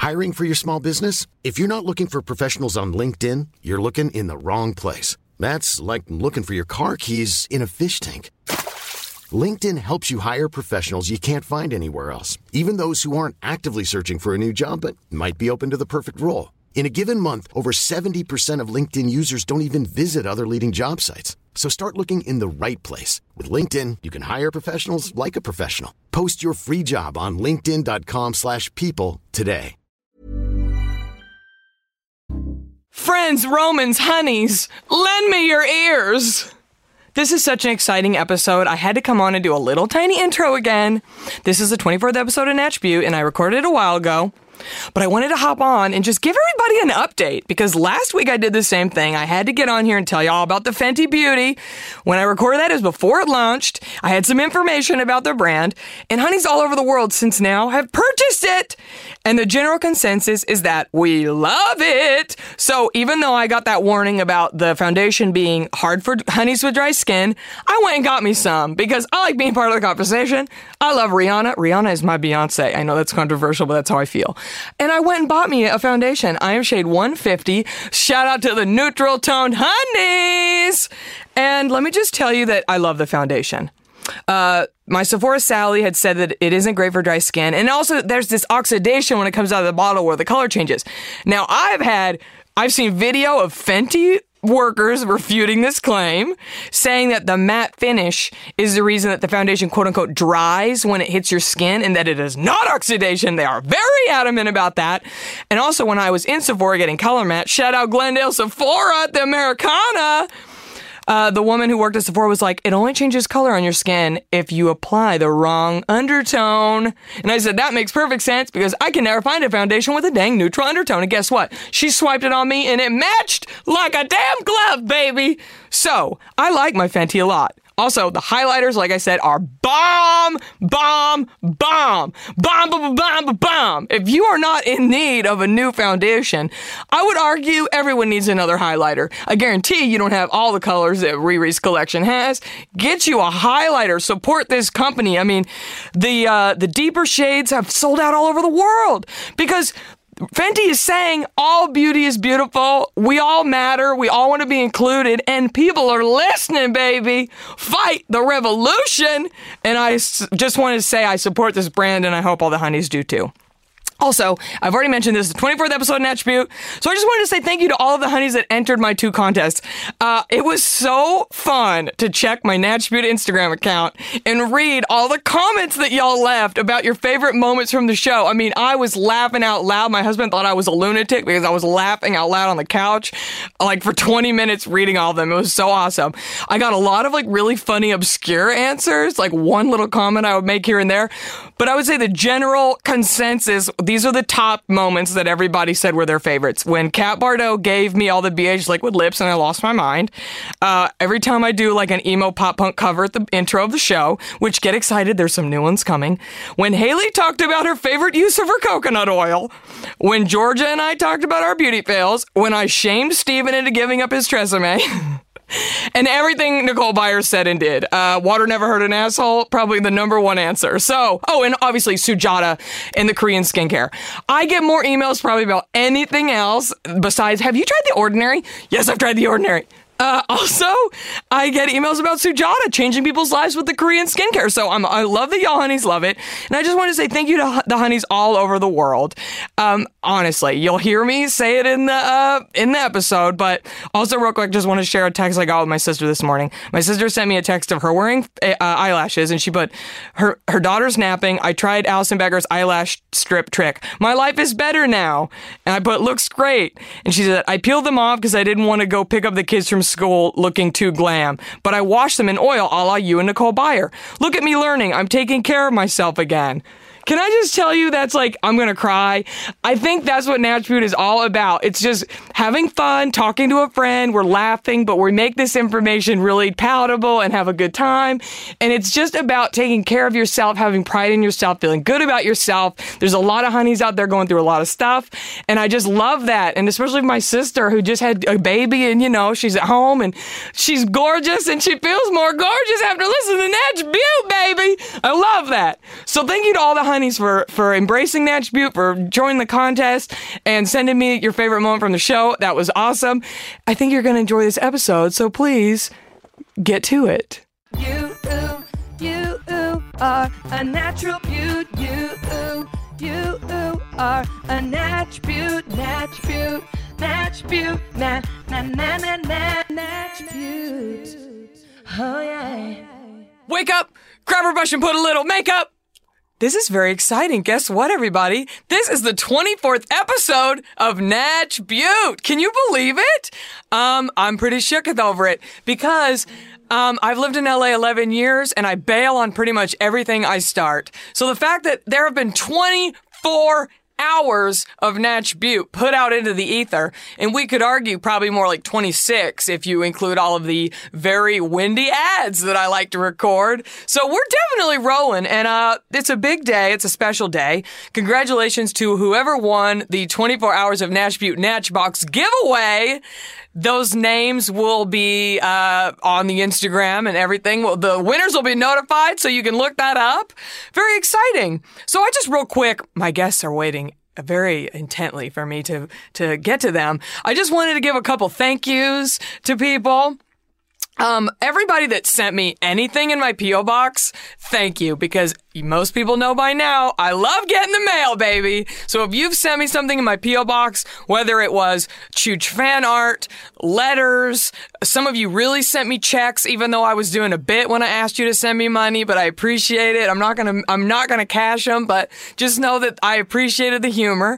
Hiring for your small business? If you're not looking for professionals on LinkedIn, you're looking in the wrong place. That's like looking for your car keys in a fish tank. LinkedIn helps you hire professionals you can't find anywhere else, even those who aren't actively searching for a new job but might be open to the perfect role. In a given month, over 70% of LinkedIn users don't even visit other leading job sites. So start looking in the right place. With LinkedIn, you can hire professionals like a professional. Post your free job on linkedin.com/people today. Friends, Romans, honeys, lend me your ears. This is such an exciting episode. I had to come on and do a little tiny intro again. This is the 24th episode of Natch Butte, and I recorded it a while ago. But I wanted to hop on and just give everybody an update, because last week I did the same thing. I had to get on here and tell y'all about the Fenty Beauty. When I recorded that, it was before it launched. I had some information about their brand, and honeys all over the world since now have purchased it. And the general consensus is that we love it. So even though I got that warning about the foundation being hard for honeys with dry skin, I went and got me some because I like being part of the conversation. I love Rihanna. Rihanna is my Beyonce. I know that's controversial, but that's how I feel. And I went and bought me a foundation. I am shade 150. Shout out to the neutral toned honeys. And let me just tell you that I love the foundation. My Sephora Sally had said that it isn't great for dry skin. And also there's this oxidation when it comes out of the bottle where the color changes. Now I've seen video of Fenty workers refuting this claim, saying that the matte finish is the reason that the foundation quote unquote dries when it hits your skin and that it is not oxidation. They are very adamant about that. And also when I was in Sephora getting color match, shout out Glendale Sephora at the Americana. The woman who worked at Sephora was like, it only changes color on your skin if you apply the wrong undertone. And I said, that makes perfect sense because I can never find a foundation with a dang neutral undertone. And guess what? She swiped it on me and it matched like a damn glove, baby. So I like my Fenty a lot. Also, the highlighters, like I said, are bomb, bomb, bomb, bomb, bomb, bomb, bomb. If you are not in need of a new foundation, I would argue everyone needs another highlighter. I guarantee you don't have all the colors that Riri's collection has. Get you a highlighter. Support this company. I mean, the deeper shades have sold out all over the world because Fenty is saying all beauty is beautiful. We all matter. We all want to be included. And people are listening, baby. Fight the revolution. And I just wanted to say I support this brand and I hope all the honeys do too. Also, I've already mentioned this, the 24th episode of Natch Butte. So I just wanted to say thank you to all of the honeys that entered my 2 contests. It was so fun to check my Natch Butte Instagram account and read all the comments that y'all left about your favorite moments from the show. I mean, I was laughing out loud. My husband thought I was a lunatic because I was laughing out loud on the couch, like for 20 minutes reading all of them. It was so awesome. I got a lot of like really funny, obscure answers, like one little comment I would make here and there. But I would say the general consensus, these are the top moments that everybody said were their favorites. When Kat Bardot gave me all the BH liquid lips and I lost my mind. Every time I do like an emo pop punk cover at the intro of the show, which get excited, there's some new ones coming. When Haley talked about her favorite use of her coconut oil. When Georgia and I talked about our beauty fails. When I shamed Steven into giving up his Tresemme. And everything Nicole Byers said and did. Water never hurt an asshole, probably the number one answer. So, and obviously Sujata and the Korean skincare. I get more emails probably about anything else besides, have you tried The Ordinary? Yes, I've tried The Ordinary. Also, I get emails about Sujata changing people's lives with the Korean skincare. So I love that y'all honeys love it. And I just want to say thank you to the honeys all over the world. Honestly, you'll hear me say it in the episode, but also real quick, just want to share a text I got with my sister this morning. My sister sent me a text of her wearing eyelashes, and she put, her daughter's napping. I tried Alison Becker's eyelash strip trick. My life is better now. And I put, looks great. And she said, I peeled them off because I didn't want to go pick up the kids from school looking too glam, but I washed them in oil a la you and Nicole Byer. Look at me learning. I'm taking care of myself again. Can I just tell you that's like, I'm going to cry. I think that's what Natch Butte is all about. It's just having fun, talking to a friend, we're laughing, but we make this information really palatable and have a good time. And it's just about taking care of yourself, having pride in yourself, feeling good about yourself. There's a lot of honeys out there going through a lot of stuff. And I just love that. And especially my sister who just had a baby and, you know, she's at home and she's gorgeous and she feels more gorgeous after listening to Natch Butte, baby. I love that. So thank you to all the honeys honeys for embracing Natch Butte, for joining the contest, and sending me your favorite moment from the show. That was awesome. I think you're going to enjoy this episode, so please get to it. You are a natural beaut. You are a Natch Butte, Natch Butte, Natch Butte, Natch Butte. Oh yeah. Wake up, grab a brush and put a little makeup. This is very exciting. Guess what, everybody? This is the 24th episode of Natch Butte. Can you believe it? I'm pretty shook over it because I've lived in LA 11 years and I bail on pretty much everything I start. So the fact that there have been 24 hours of Natch Butte put out into the ether, and we could argue probably more like 26 if you include all of the very windy ads that I like to record. So we're definitely rolling, and it's a big day. It's a special day. Congratulations to whoever won the 24 hours of Natch Butte Natch Box giveaway. Those names will be on the Instagram and everything. Well, the winners will be notified, so you can look that up. Very exciting. So I just real quick, my guests are waiting very intently for me to get to them. I just wanted to give a couple thank yous to people. Everybody that sent me anything in my P.O. box, thank you, because most people know by now, I love getting the mail, baby. So if you've sent me something in my P.O. box, whether it was Chooch fan art, letters, some of you really sent me checks, even though I was doing a bit when I asked you to send me money, but I appreciate it. I'm not gonna cash them, but just know that I appreciated the humor.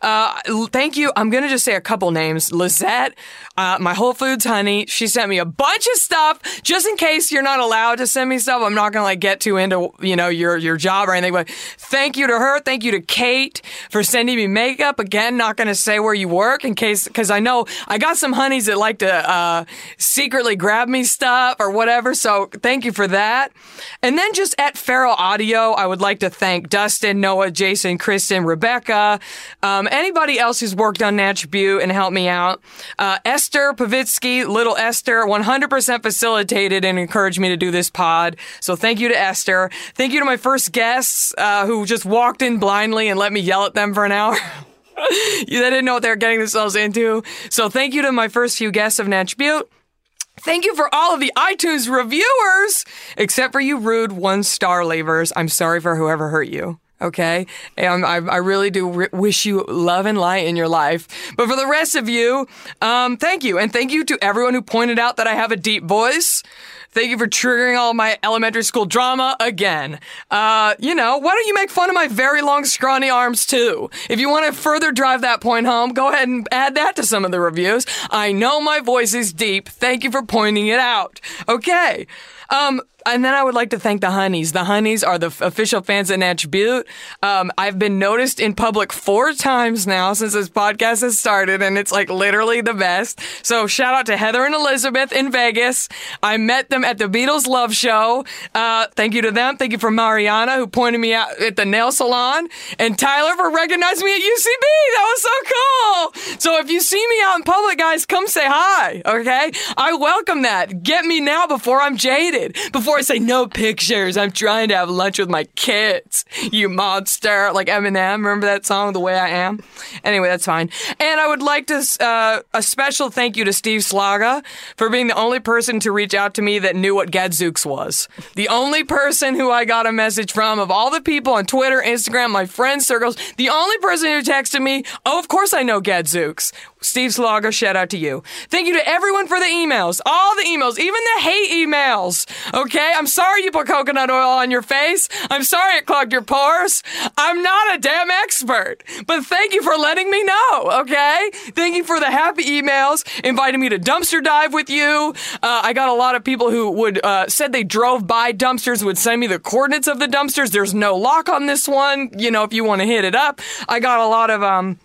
Thank you. I'm gonna just say a couple names. Lizette, my Whole Foods honey, she sent me a bunch of stuff, just in case you're not allowed to send me stuff. I'm not gonna get too into, your job or anything, but thank you to her. Thank you to Kate for sending me makeup. Again, not gonna say where you work because I know I got some honeys that like to secretly grab me stuff or whatever, so thank you for that. And then just at Feral Audio, I would like to thank Dustin, Noah, Jason, Kristen, Rebecca, anybody else who's worked on Natch Butte and helped me out. Esther Pavitsky, Little Esther, 100% facilitated and encouraged me to do this pod. So thank you to Esther. Thank you to my first guests who just walked in blindly and let me yell at them for an hour. They didn't know what they were getting themselves into. So thank you to my first few guests of Natch Butte. Thank you for all of the iTunes reviewers, except for you rude 1-star leavers. I'm sorry for whoever hurt you. Okay? And I really do wish you love and light in your life. But for the rest of you, thank you. And thank you to everyone who pointed out that I have a deep voice. Thank you for triggering all my elementary school drama again. Why don't you make fun of my very long, scrawny arms too? If you want to further drive that point home, go ahead and add that to some of the reviews. I know my voice is deep. Thank you for pointing it out. Okay. And then I would like to thank the honeys. The honeys are the official fans of Natch Butte. I've been noticed in public 4 times now since this podcast has started, and it's like literally the best. So shout out to Heather and Elizabeth in Vegas. I met them at the Beatles Love Show. Thank you to them. Thank you for Mariana, who pointed me out at the nail salon, and Tyler for recognizing me at UCB. That was so cool. So if you see me out in public, guys, come say hi, okay? I welcome that. Get me now before I'm jaded. Before I say no pictures, I'm trying to have lunch with my kids, you monster. Like Eminem, remember that song, The Way I Am? Anyway, that's fine. And I would like to, a special thank you to Steve Slaga for being the only person to reach out to me that knew what Gadzooks was. The only person who I got a message from, of all the people on Twitter, Instagram, my friends' circles, the only person who texted me, oh, of course I know Gadzooks. Steve Slaga, shout out to you. Thank you to everyone for the emails. All the emails, even the hate emails. Okay? I'm sorry you put coconut oil on your face. I'm sorry it clogged your pores. I'm not a damn expert. But thank you for letting me know, okay? Thank you for the happy emails, inviting me to dumpster dive with you. I got a lot of people who would said they drove by dumpsters, would send me the coordinates of the dumpsters. There's no lock on this one, if you want to hit it up. I get a lot of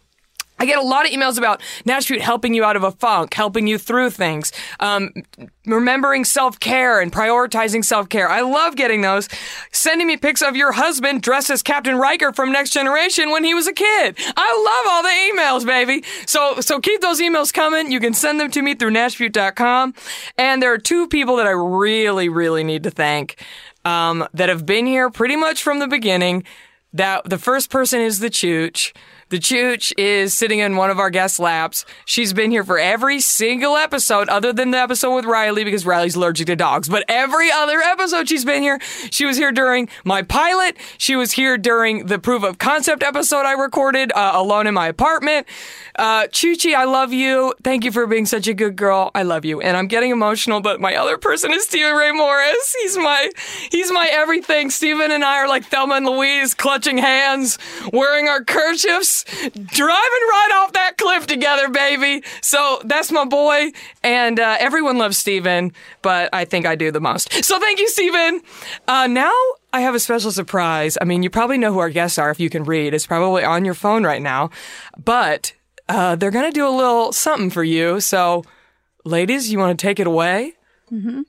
emails about Natch Butte helping you out of a funk, helping you through things, remembering self-care and prioritizing self-care. I love getting those. Sending me pics of your husband dressed as Captain Riker from Next Generation when he was a kid. I love all the emails, baby. So keep those emails coming. You can send them to me through NatchButte.com. And there are 2 people that I really, really need to thank that have been here pretty much from the beginning. that the first person is the Chooch. The Chooch is sitting in one of our guest laps. She's been here for every single episode other than the episode with Riley because Riley's allergic to dogs. But every other episode she's been here. She was here during my pilot. She was here during the proof of concept episode I recorded alone in my apartment. Choochie, I love you. Thank you for being such a good girl. I love you. And I'm getting emotional, but my other person is Stephen Ray Morris. He's my everything. Stephen and I are like Thelma and Louise, clutching hands, wearing our kerchiefs, driving right off that cliff together, baby. So that's my boy. And everyone loves Stephen, but I think I do the most. So thank you, Stephen. Now I have a special surprise. I mean, you probably know who our guests are if you can read. It's probably on your phone right now. But they're going to do a little something for you. So, ladies, you want to take it away? Mm-hmm.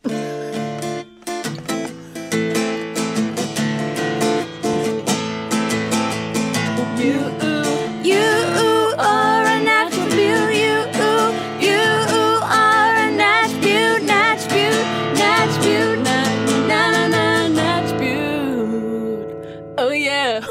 You are a natural beauty. You are a natural beauty. Natural beauty. Natural beauty. Oh, yeah.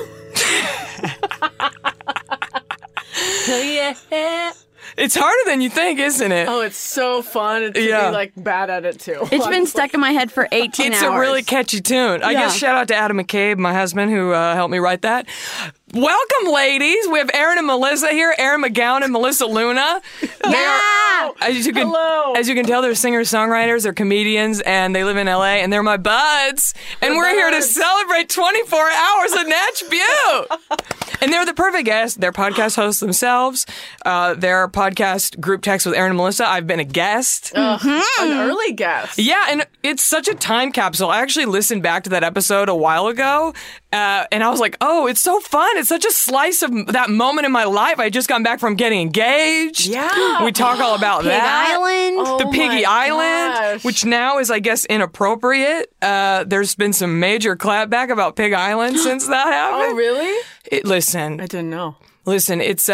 Oh, yeah. It's harder than you think, isn't it? Oh, it's so fun to be like bad at it too. It's been stuck in my head for 18 It's hours. a really catchy tune. I guess shout out to Adam McCabe, my husband, who helped me write that. Welcome, ladies. We have Aaron and Melissa here. Aaron McGowan and Melissa Luna. Yeah. As you can, Hello. As you can tell, they're singer-songwriters, they're comedians, and they live in L.A., and they're my buds. And we're here to celebrate 24 hours of Natch Butte. And they're the perfect guests. They're podcast hosts themselves. They're podcast group text with Aaron and Melissa. I've been a guest. An early guest. Yeah, and it's such a time capsule. I actually listened back to that episode a while ago, and I was like, oh, it's so fun. It's such a slice of that moment in my life. I had just gotten back from getting engaged. Yeah. We talk all about Pig that. Island. The Piggy my Island, gosh. which now is, I guess, inappropriate. There's been some major clapback about Pig Island since that happened. Oh, really? Listen, I didn't know. Listen, it's,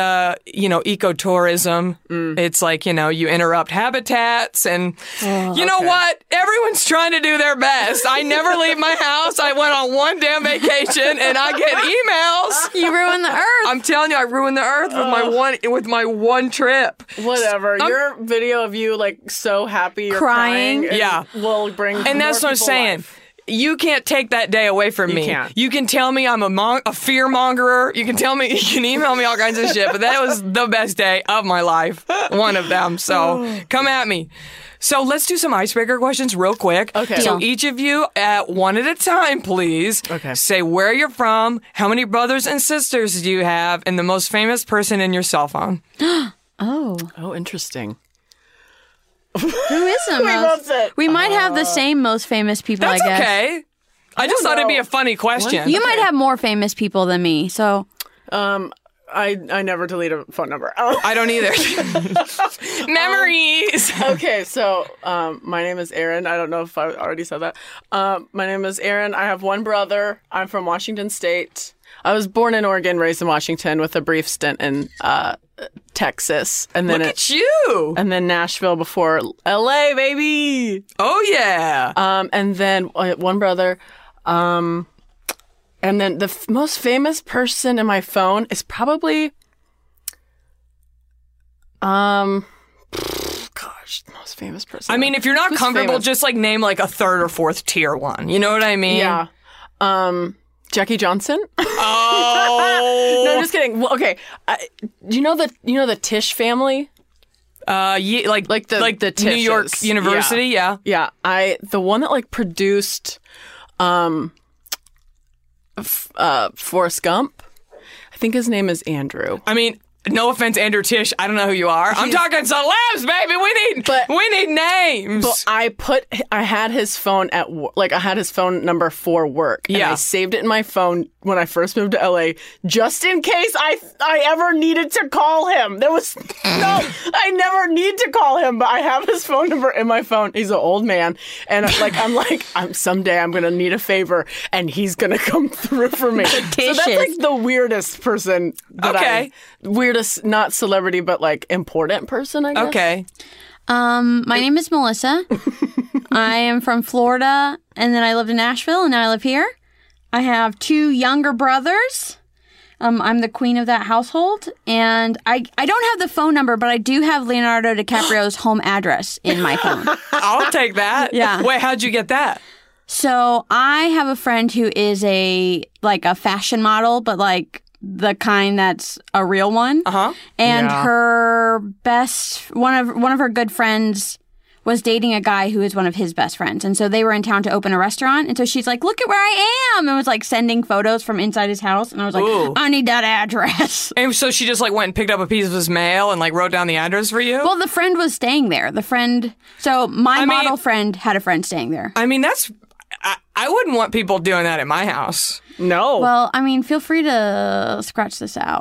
ecotourism. It's like, you interrupt habitats and you know what? Everyone's trying to do their best. I never leave my house. I went on one damn vacation and I get emails. You ruined the earth. I'm telling you, I ruined the earth with my one trip. Whatever. Your video of you like so happy you're Crying. Yeah. will bring And that's what I'm saying. You can't take that day away from me. can't. You can tell me I'm a fear mongerer. You can email me all kinds of shit, but that was the best day of my life. One of them. So come at me. So let's do some icebreaker questions real quick. Okay. So Deal. each of you, one at a time, please. Okay. Say where you're from, how many brothers and sisters do you have, and the most famous person in your cell phone. Oh. Oh, interesting. Who is the most? both said- We might have the same most famous people, That's I guess. okay. I just thought it'd be a funny question. You might have more famous people than me, so... I never delete a phone number. Oh. I don't either. Memories. Okay, so my name is Aaron. I don't know if I already said that. My name is Aaron. I have one brother. I'm from Washington State. I was born in Oregon, raised in Washington, with a brief stint in Texas, and then Look at you. and then Nashville before LA, baby. Oh, yeah. And then one brother. And then the most famous person in my phone is probably, gosh, the most famous person. I mean, if you're not Who's comfortable, famous? just like name like a third or fourth tier one. You know what I mean? Yeah. Jackie Johnson. Oh. No, I'm just kidding. Well, okay. Do you know the Tisch family? Yeah, like the New York Tisches. University. Yeah. Yeah. The one that like produced, Forrest Gump. I think his name is Andrew. I mean, no offense, Andrew Tisch. I don't know who you are. I'm talking celebs, baby. We need names. But I had his phone at I had his phone number for work. And Yeah. I saved it in my phone when I first moved to LA, just in case I ever needed to call him. There was I never need to call him, but I have his phone number in my phone. He's an old man, and someday I'm gonna need a favor, and he's gonna come through for me. So that's like the weirdest person. Weirdest, not celebrity, but like important person, I guess. Okay. My name is Melissa. I am from Florida, and then I lived in Nashville, and now I live here. I have 2 younger brothers. I'm the queen of that household. And I don't have the phone number, but I do have Leonardo DiCaprio's home address in my phone. I'll take that. Yeah. Wait, how'd you get that? So I have a friend who is a fashion model, but like the kind that's a real one. Uh-huh. And Yeah. her one of her good friends was dating a guy who is one of his best friends. And so they were in town to open a restaurant. And so she's like, look at where I am. And was like sending photos from inside his house. And I was like, Ooh. I need that address. And so she just like went and picked up a piece of his mail and like wrote down the address for you? Well, the friend was staying there. So my model friend had a friend staying there. I mean, I wouldn't want people doing that at my house. No. Well, I mean, feel free to scratch this out.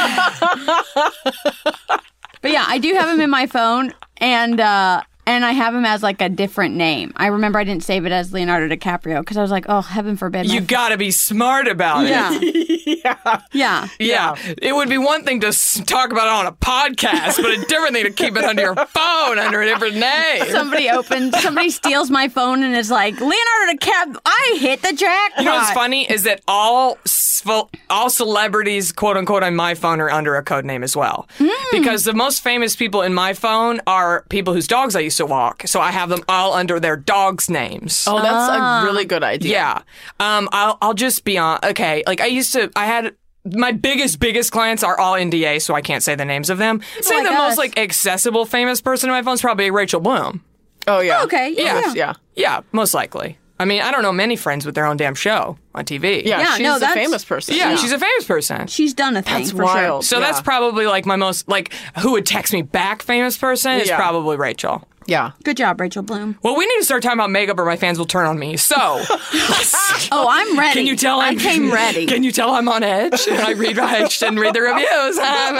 But yeah, I do have him in my phone, and I have him as like a different name. I remember I didn't save it as Leonardo DiCaprio because I was like, oh, heaven forbid. You gotta be smart about it. Yeah. Yeah. Yeah. It would be one thing to talk about it on a podcast, but a different thing to keep it under your phone under a different name. Somebody steals my phone and is like, Leonardo DiCaprio, I hit the jackpot. You know what's funny is that all celebrities, quote unquote, on my phone are under a code name as well. Because the most famous people in my phone are people whose dogs I used to walk. So I have them all under their dogs' names. Oh, that's a really good idea. Yeah. I'll just be on. Okay. Like I had my biggest clients are all NDA, so I can't say the names of them. Say the most like accessible famous person in my phone is probably Rachel Bloom. Oh, yeah. Okay. Yeah. Yeah. Yeah, most likely. I mean, I don't know many friends with their own damn show on TV. Yeah, Yeah, she's no, a that's- famous person. Yeah, she's a famous person. She's done a thing That's for wild. sure. So that's probably like my most, like, who would text me back famous person is Yeah. probably Rachel. Yeah. Good job, Rachel Bloom. Well, we need to start talking about makeup or my fans will turn on me. So, Oh, I'm ready. can you tell I came ready. Can you tell I'm on edge? I shouldn't read the reviews.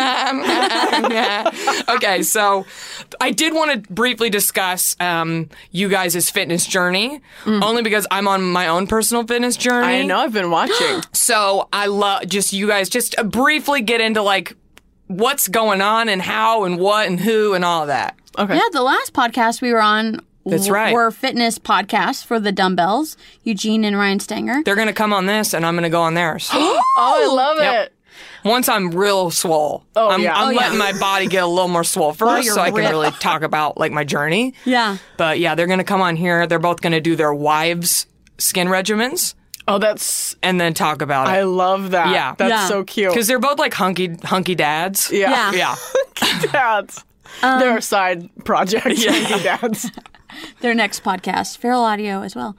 Okay, so I did want to briefly discuss you guys' fitness journey, only because I'm on my own personal fitness journey. I know. I've been watching. So I love just you guys just briefly get into like what's going on and how and what and who and all of that. Okay. Yeah, the last podcast we were on That's right. were fitness podcasts for the Dumbbells, Eugene and Ryan Stanger. They're going to come on this and I'm going to go on theirs. Oh, I love Yep. it. Once I'm real swole. Oh, I'm, yeah. I'm Oh, yeah. letting my body get a little more swole first you're so I can ripped. really talk about like my journey. Yeah. But yeah, they're going to come on here. They're both going to do their wives' skin regimens Oh, that's. and then talk about I it. love that. Yeah. That's Yeah. so cute. Because they're both like hunky dads. Yeah. Yeah. Yeah. Dads. They're a side project. Yeah. Dads. Their next podcast, Feral Audio as well.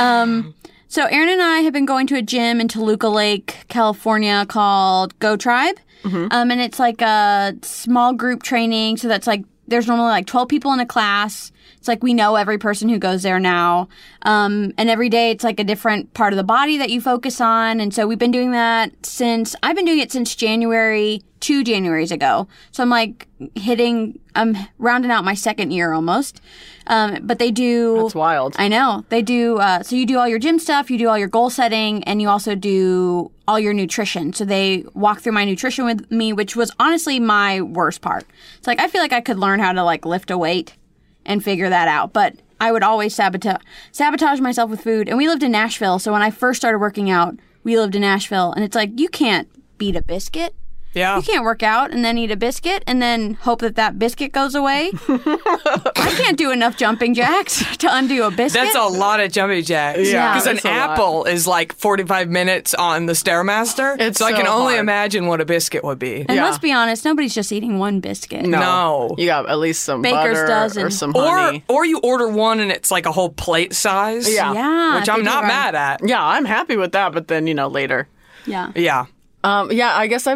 So Aaron and I have been going to a gym in Toluca Lake, California called Go Tribe. And it's like a small group training. So that's like, there's normally like 12 people in a class. It's like we know every person who goes there now. And every day it's like a different part of the body that you focus on. And so we've been doing that I've been doing it since January, 2 Januaries ago. So I'm like I'm rounding out my second year almost. But they do. That's wild. I know. They do. So you do all your gym stuff, you do all your goal setting, and you also do all your nutrition. So they walk through my nutrition with me, which was honestly my worst part. It's like, I feel like I could learn how to like lift a weight and figure that out. But I would always sabotage myself with food. And we lived in Nashville. So when I first started working out, we lived in Nashville. And it's like, you can't beat a biscuit. Yeah. You can't work out and then eat a biscuit and then hope that biscuit goes away. I can't do enough jumping jacks to undo a biscuit. That's a lot of jumping jacks. Yeah, Because an that's a lot. apple is like 45 minutes on the Stairmaster. It's so I can so only hard. imagine what a biscuit would be. And Yeah. let's be honest, nobody's just eating one biscuit. No. You got at least some Baker's butter dozen. or some honey. Or you order one and it's like a whole plate size. Yeah. Yeah. Which they I'm do not run- mad at. Yeah, I'm happy with that, but then, later. Yeah. Yeah. Yeah, I guess I've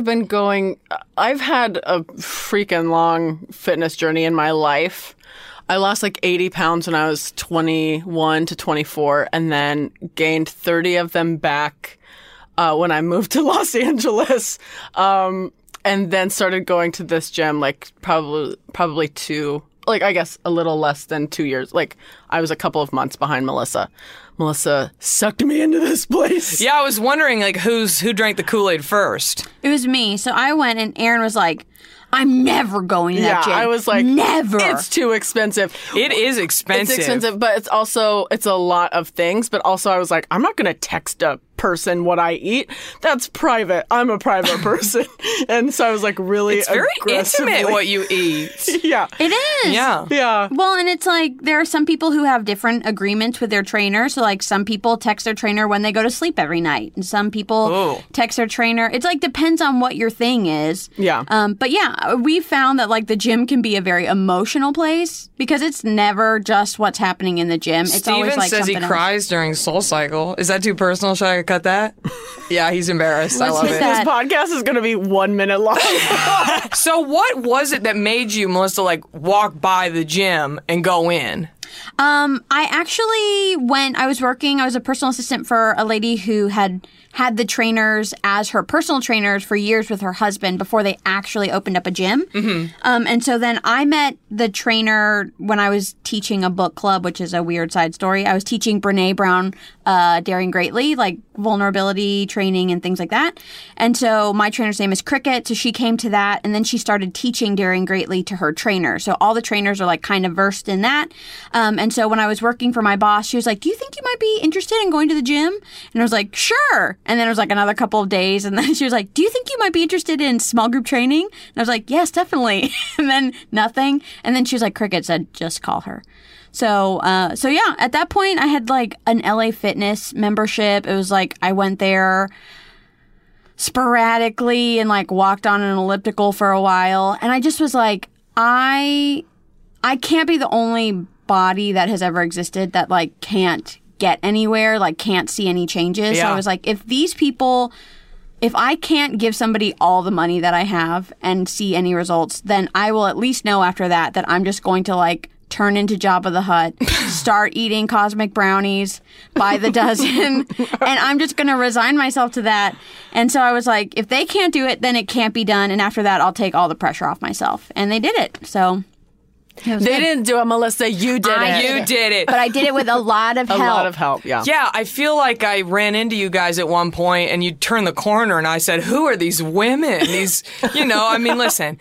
had a freaking long fitness journey in my life. I lost like 80 pounds when I was 21 to 24 and then gained 30 of them back when I moved to Los Angeles. And then started going to this gym like probably I guess a little less than 2 years. Like I was a couple of months behind Melissa. Melissa sucked me into this place. Yeah, I was wondering like who drank the Kool-Aid first. It was me. So I went and Aaron was like, I'm never going to that gym. I was like, never. It's too expensive. It is expensive. It's expensive, but it's a lot of things. But also I was like, I'm not going to text a person what I eat. That's private. I'm a private person. And so I was like really It's very aggressively- intimate what you eat. Yeah. It is. Yeah. Yeah. Well, and it's like there are some people who have different agreements with their trainer. So, like, some people text their trainer when they go to sleep every night, and some people Oh. text their trainer. It's like depends on what your thing is. Yeah. But yeah, we found that like the gym can be a very emotional place because it's never just what's happening in the gym. It's always Steven like says he something else. cries during Soul Cycle. Is that too personal? Should I cut that? Yeah, he's embarrassed. I Let's love hit it. that. This podcast is going to be 1 minute long. So what was it that made you, Melissa, like walk by the gym and go in? I actually I was a personal assistant for a lady who had the trainers as her personal trainers for years with her husband before they actually opened up a gym. Mm-hmm. And so then I met the trainer when I was teaching a book club, which is a weird side story. I was teaching Brene Brown, Daring Greatly, like vulnerability training and things like that. And so my trainer's name is Cricket. So she came to that and then she started teaching Daring Greatly to her trainer. So all the trainers are like kind of versed in that. And so when I was working for my boss, she was like, do you think you might be interested in going to the gym? And I was like, sure. And then it was like another couple of days. And then she was like, do you think you might be interested in small group training? And I was like, yes, definitely. And then nothing. And then she was like, Cricket said, just call her. So yeah, at that point I had like an LA Fitness membership. It was like, I went there sporadically and like walked on an elliptical for a while. And I just was like, I can't be the only body that has ever existed that like can't get anywhere, like can't see any changes. So Yeah. I was like, if I can't give somebody all the money that I have and see any results, then I will at least know after that I'm just going to like turn into Jabba the Hutt, start eating cosmic brownies by the dozen, and I'm just going to resign myself to that. And so I was like, if they can't do it, then it can't be done. And after that, I'll take all the pressure off myself. And they did it. So it was They good. didn't do it, Melissa. You did it. You did it. But I did it with a lot of A help. lot of help, yeah. Yeah, I feel like I ran into you guys at one point and you turned the corner and I said, who are these women? These, I mean, listen,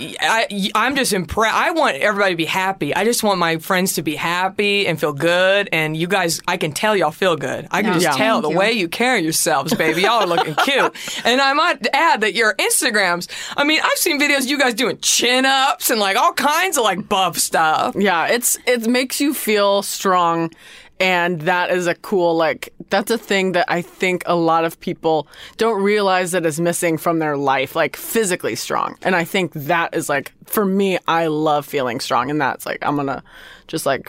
I'm just impressed. I want everybody to be happy. I just want my friends to be happy and feel good. And you guys, I can tell y'all feel good. I can Yeah. just tell Thank the you. way you carry yourselves, baby. Y'all are looking cute. And I might add that your Instagrams, I mean, I've seen videos of you guys doing chin-ups and like all kinds of like buff stuff. Yeah, it makes you feel strong, and that is a cool, like, that's a thing that I think a lot of people don't realize that is missing from their life, like physically strong. And I think that is like, for me, I love feeling strong, and that's like, I'm gonna just like,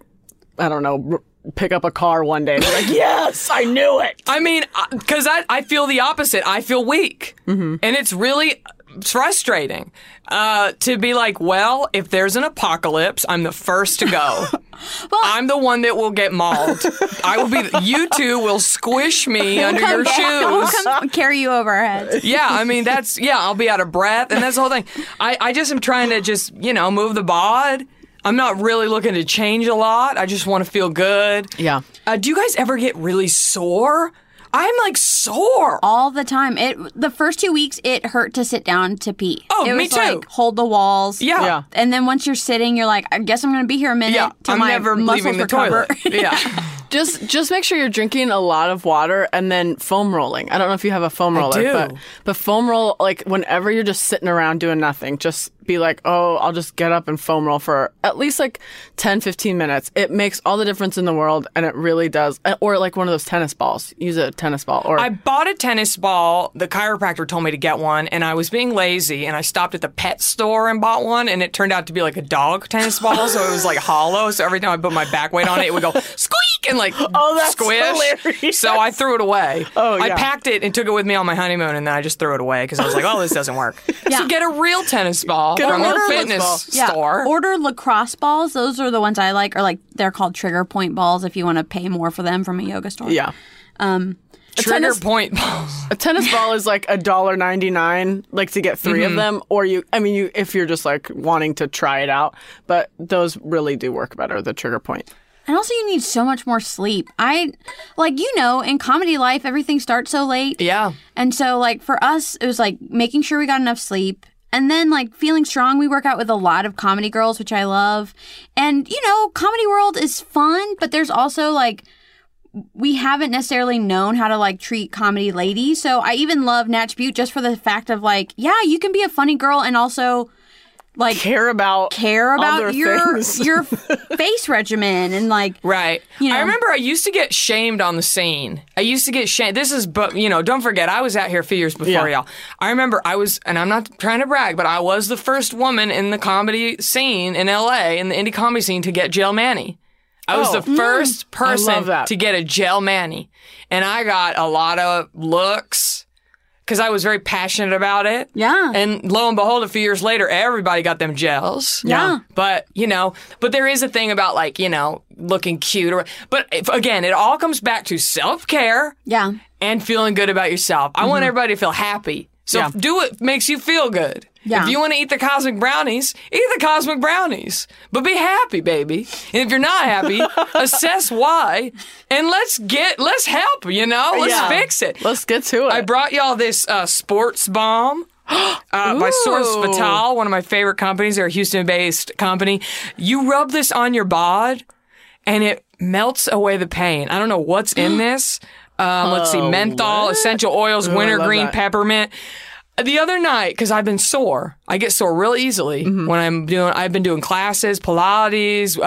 I don't know, pick up a car one day and be like, yes, I knew it. I mean, because I feel the opposite. I feel weak. Mm-hmm. And it's really frustrating to be like, well, if there's an apocalypse, I'm the first to go. I'm the one that will get mauled. I will be. You two will squish me under your We'll shoes. come carry you over our heads. Yeah, I mean, I'll be out of breath. And that's the whole thing. I just am trying to just, move the bod. I'm not really looking to change a lot. I just want to feel good. Yeah. Do you guys ever get really sore? I'm like sore. All the time. The first 2 weeks, it hurt to sit down to pee. Oh, it me was too. like, hold the walls. Yeah. Yeah. And then once you're sitting, you're like, I guess I'm going to be here a minute Yeah, till I'm my never muscles leaving the recover. toilet. Yeah. Just make sure you're drinking a lot of water and then foam rolling. I don't know if you have a foam roller, do. but foam roll, like whenever you're just sitting around doing nothing, just be like, oh, I'll just get up and foam roll for at least like 10, 15 minutes. It makes all the difference in the world, and it really does. Or like one of those tennis balls. Use a tennis ball. Or I bought a tennis ball. The chiropractor told me to get one, and I was being lazy, and I stopped at the pet store and bought one, and it turned out to be like a dog tennis ball, so it was like hollow. So every time I put my back weight on it, it would go squeak and like that's squish. hilarious. So I threw it away. Oh, I yeah. packed it and took it with me on my honeymoon, and then I just threw it away because I was like, oh, this doesn't work. Yeah. So get a real tennis ball Get a from real a tennis fitness ball. Yeah. store. Order lacrosse balls. Those are the ones I like. Or like they're called trigger point balls if you want to pay more for them from a yoga store. yeah. Trigger tennis- point balls. A tennis ball is like $1.99, like to get 3 of them. Or if you're just like wanting to try it out, but those really do work better, the trigger point. And also you need so much more sleep. In comedy life, everything starts so late. Yeah. And so, like, for us, it was, like, making sure we got enough sleep. And then, like, feeling strong. We work out with a lot of comedy girls, which I love. And, Comedy World is fun, but there's also, like, we haven't necessarily known how to like treat comedy ladies. So I even love Natch Butte just for the fact of like, yeah, you can be a funny girl and also like care about other your things. your face regimen and like Right. You know. I remember I used to get shamed on the scene. I used to get shamed. This is, but don't forget, I was out here a few years before y'all. I remember I was, and I'm not trying to brag, but I was the first woman in the comedy scene in LA, in the indie comedy scene, to get Gel Manny. I was the first person to get a Gel Manny. And I got a lot of looks because I was very passionate about it. Yeah. And lo and behold, a few years later, everybody got them gels. Yeah. But, but there is a thing about like, looking cute. But again, it all comes back to self-care yeah. and feeling good about yourself. I want everybody to feel happy. So do what makes you feel good. Yeah. If you want to eat the Cosmic Brownies, eat the Cosmic Brownies. But be happy, baby. And if you're not happy, assess why. And let's help, Let's fix it. Let's get to it. I brought y'all this sports bomb. By Source Vital, one of my favorite companies. They're a Houston-based company. You rub this on your bod, and it melts away the pain. I don't know what's in this. Let's see, menthol, essential oils, wintergreen, peppermint. The other night, because I've been sore, I get sore real easily when I've been doing classes, Pilates.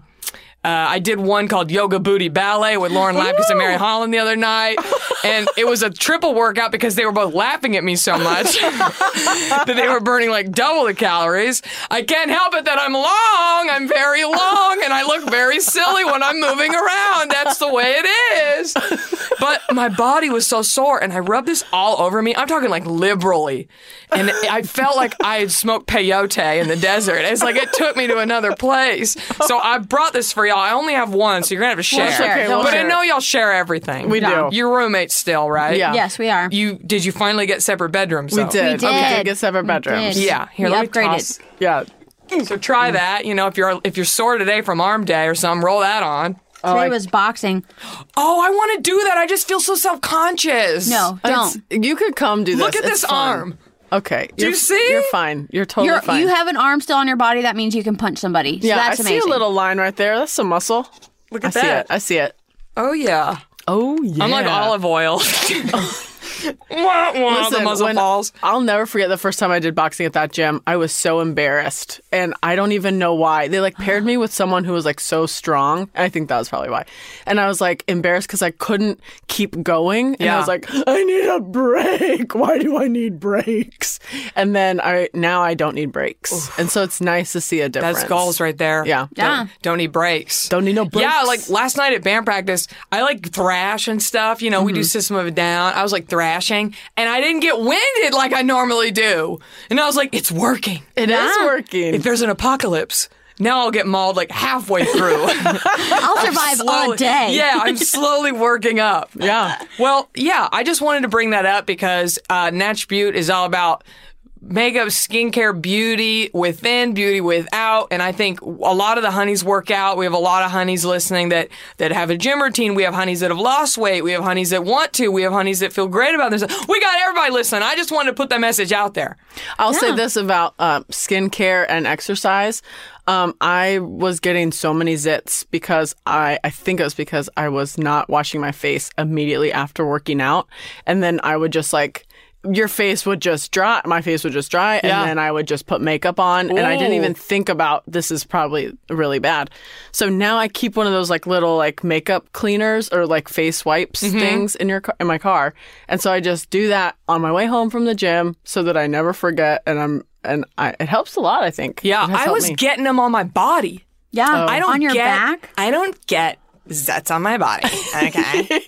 I did one called Yoga Booty Ballet with Lauren Lapkus and Mary Holland the other night. And it was a triple workout because they were both laughing at me so much that they were burning like double the calories. I can't help it that I'm long. I'm very long and I look very silly when I'm moving around. That's the way it is. But my body was so sore and I rubbed this all over me. I'm talking like liberally. And I felt like I had smoked peyote in the desert. It's like it took me to another place. So I brought this for y'all. I only have one, so you're going to have to share. share. We'll But share. I know y'all share everything. We do. You're roommates still, right? Yeah. Yes, we are. Did you finally get separate bedrooms, We though? did. We did. Get separate We bedrooms. did. Yeah. Here, We let me upgraded. toss. Yeah. So try that. If you're sore today from arm day or something, roll that on. Today was boxing. Oh, I want to do that. I just feel so self-conscious. No, don't. You could come do this. Look at It's this fun. arm. Okay. Do you see? You're fine. You're totally fine. You have an arm still on your body. That means you can punch somebody. So yeah, that's I amazing. see a little line right there. That's some muscle. Look at I see that. it. I see it. Oh, yeah. Oh, yeah. I'm like olive oil. Wah, wah, the Listen, muzzle when- falls. I'll never forget the first time I did boxing at that gym. I was so embarrassed, and I don't even know why. They paired me with someone who was so strong, and I think that was probably why. And I was embarrassed because I couldn't keep going, and I was like, I need a break. Why do I need breaks? And then now I don't need breaks, and so it's nice to see a difference. That's goals right there. Yeah. Yeah. Don't need breaks. Don't need no breaks. Yeah, like last night at band practice, I thrash and stuff. We do System of a Down. I was thrashing, and I didn't get winded like I normally do. And I was like, it's working. It is working. If there's an apocalypse, now I'll get mauled halfway through. I'll survive a day. Yeah, I'm slowly working up. Yeah. Well, yeah, I just wanted to bring that up because Natch Butte is all about makeup, skincare, beauty within, beauty without. And I think a lot of the honeys work out. We have a lot of honeys listening that have a gym routine. We have honeys that have lost weight. We have honeys that want to. We have honeys that feel great about themselves. We got everybody listening. I just wanted to put that message out there. I'll say this about skincare and exercise. I was getting so many zits because I think it was because I was not washing my face immediately after working out. And then I would just your face would just dry. My face would just dry. And then I would just put makeup on. And I didn't even think about this is probably really bad. So now I keep one of those little makeup cleaners or face wipes things in my car. And so I just do that on my way home from the gym so that I never forget. It helps a lot, I think. Yeah, It has I helped was me. getting them on my body. Yeah. I don't on your get, back. I don't get zits on my body. Okay.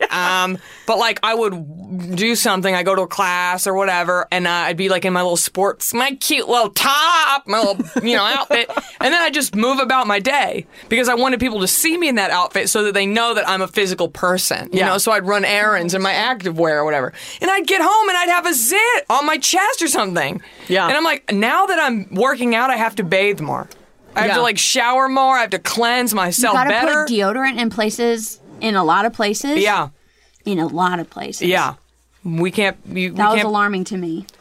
But I would do something. I go to a class or whatever, and I'd be in my little my cute little top, my little outfit, and then I just move about my day because I wanted people to see me in that outfit so that they know that I'm a physical person. You know, so I'd run errands in my activewear or whatever, and I'd get home and I'd have a zit on my chest or something. Yeah. And I'm like, now that I'm working out, I have to bathe more. I have to shower more. I have to cleanse myself You gotta better. put deodorant in a lot of places. Yeah. In a lot of places. Yeah. We can't. That was alarming to me.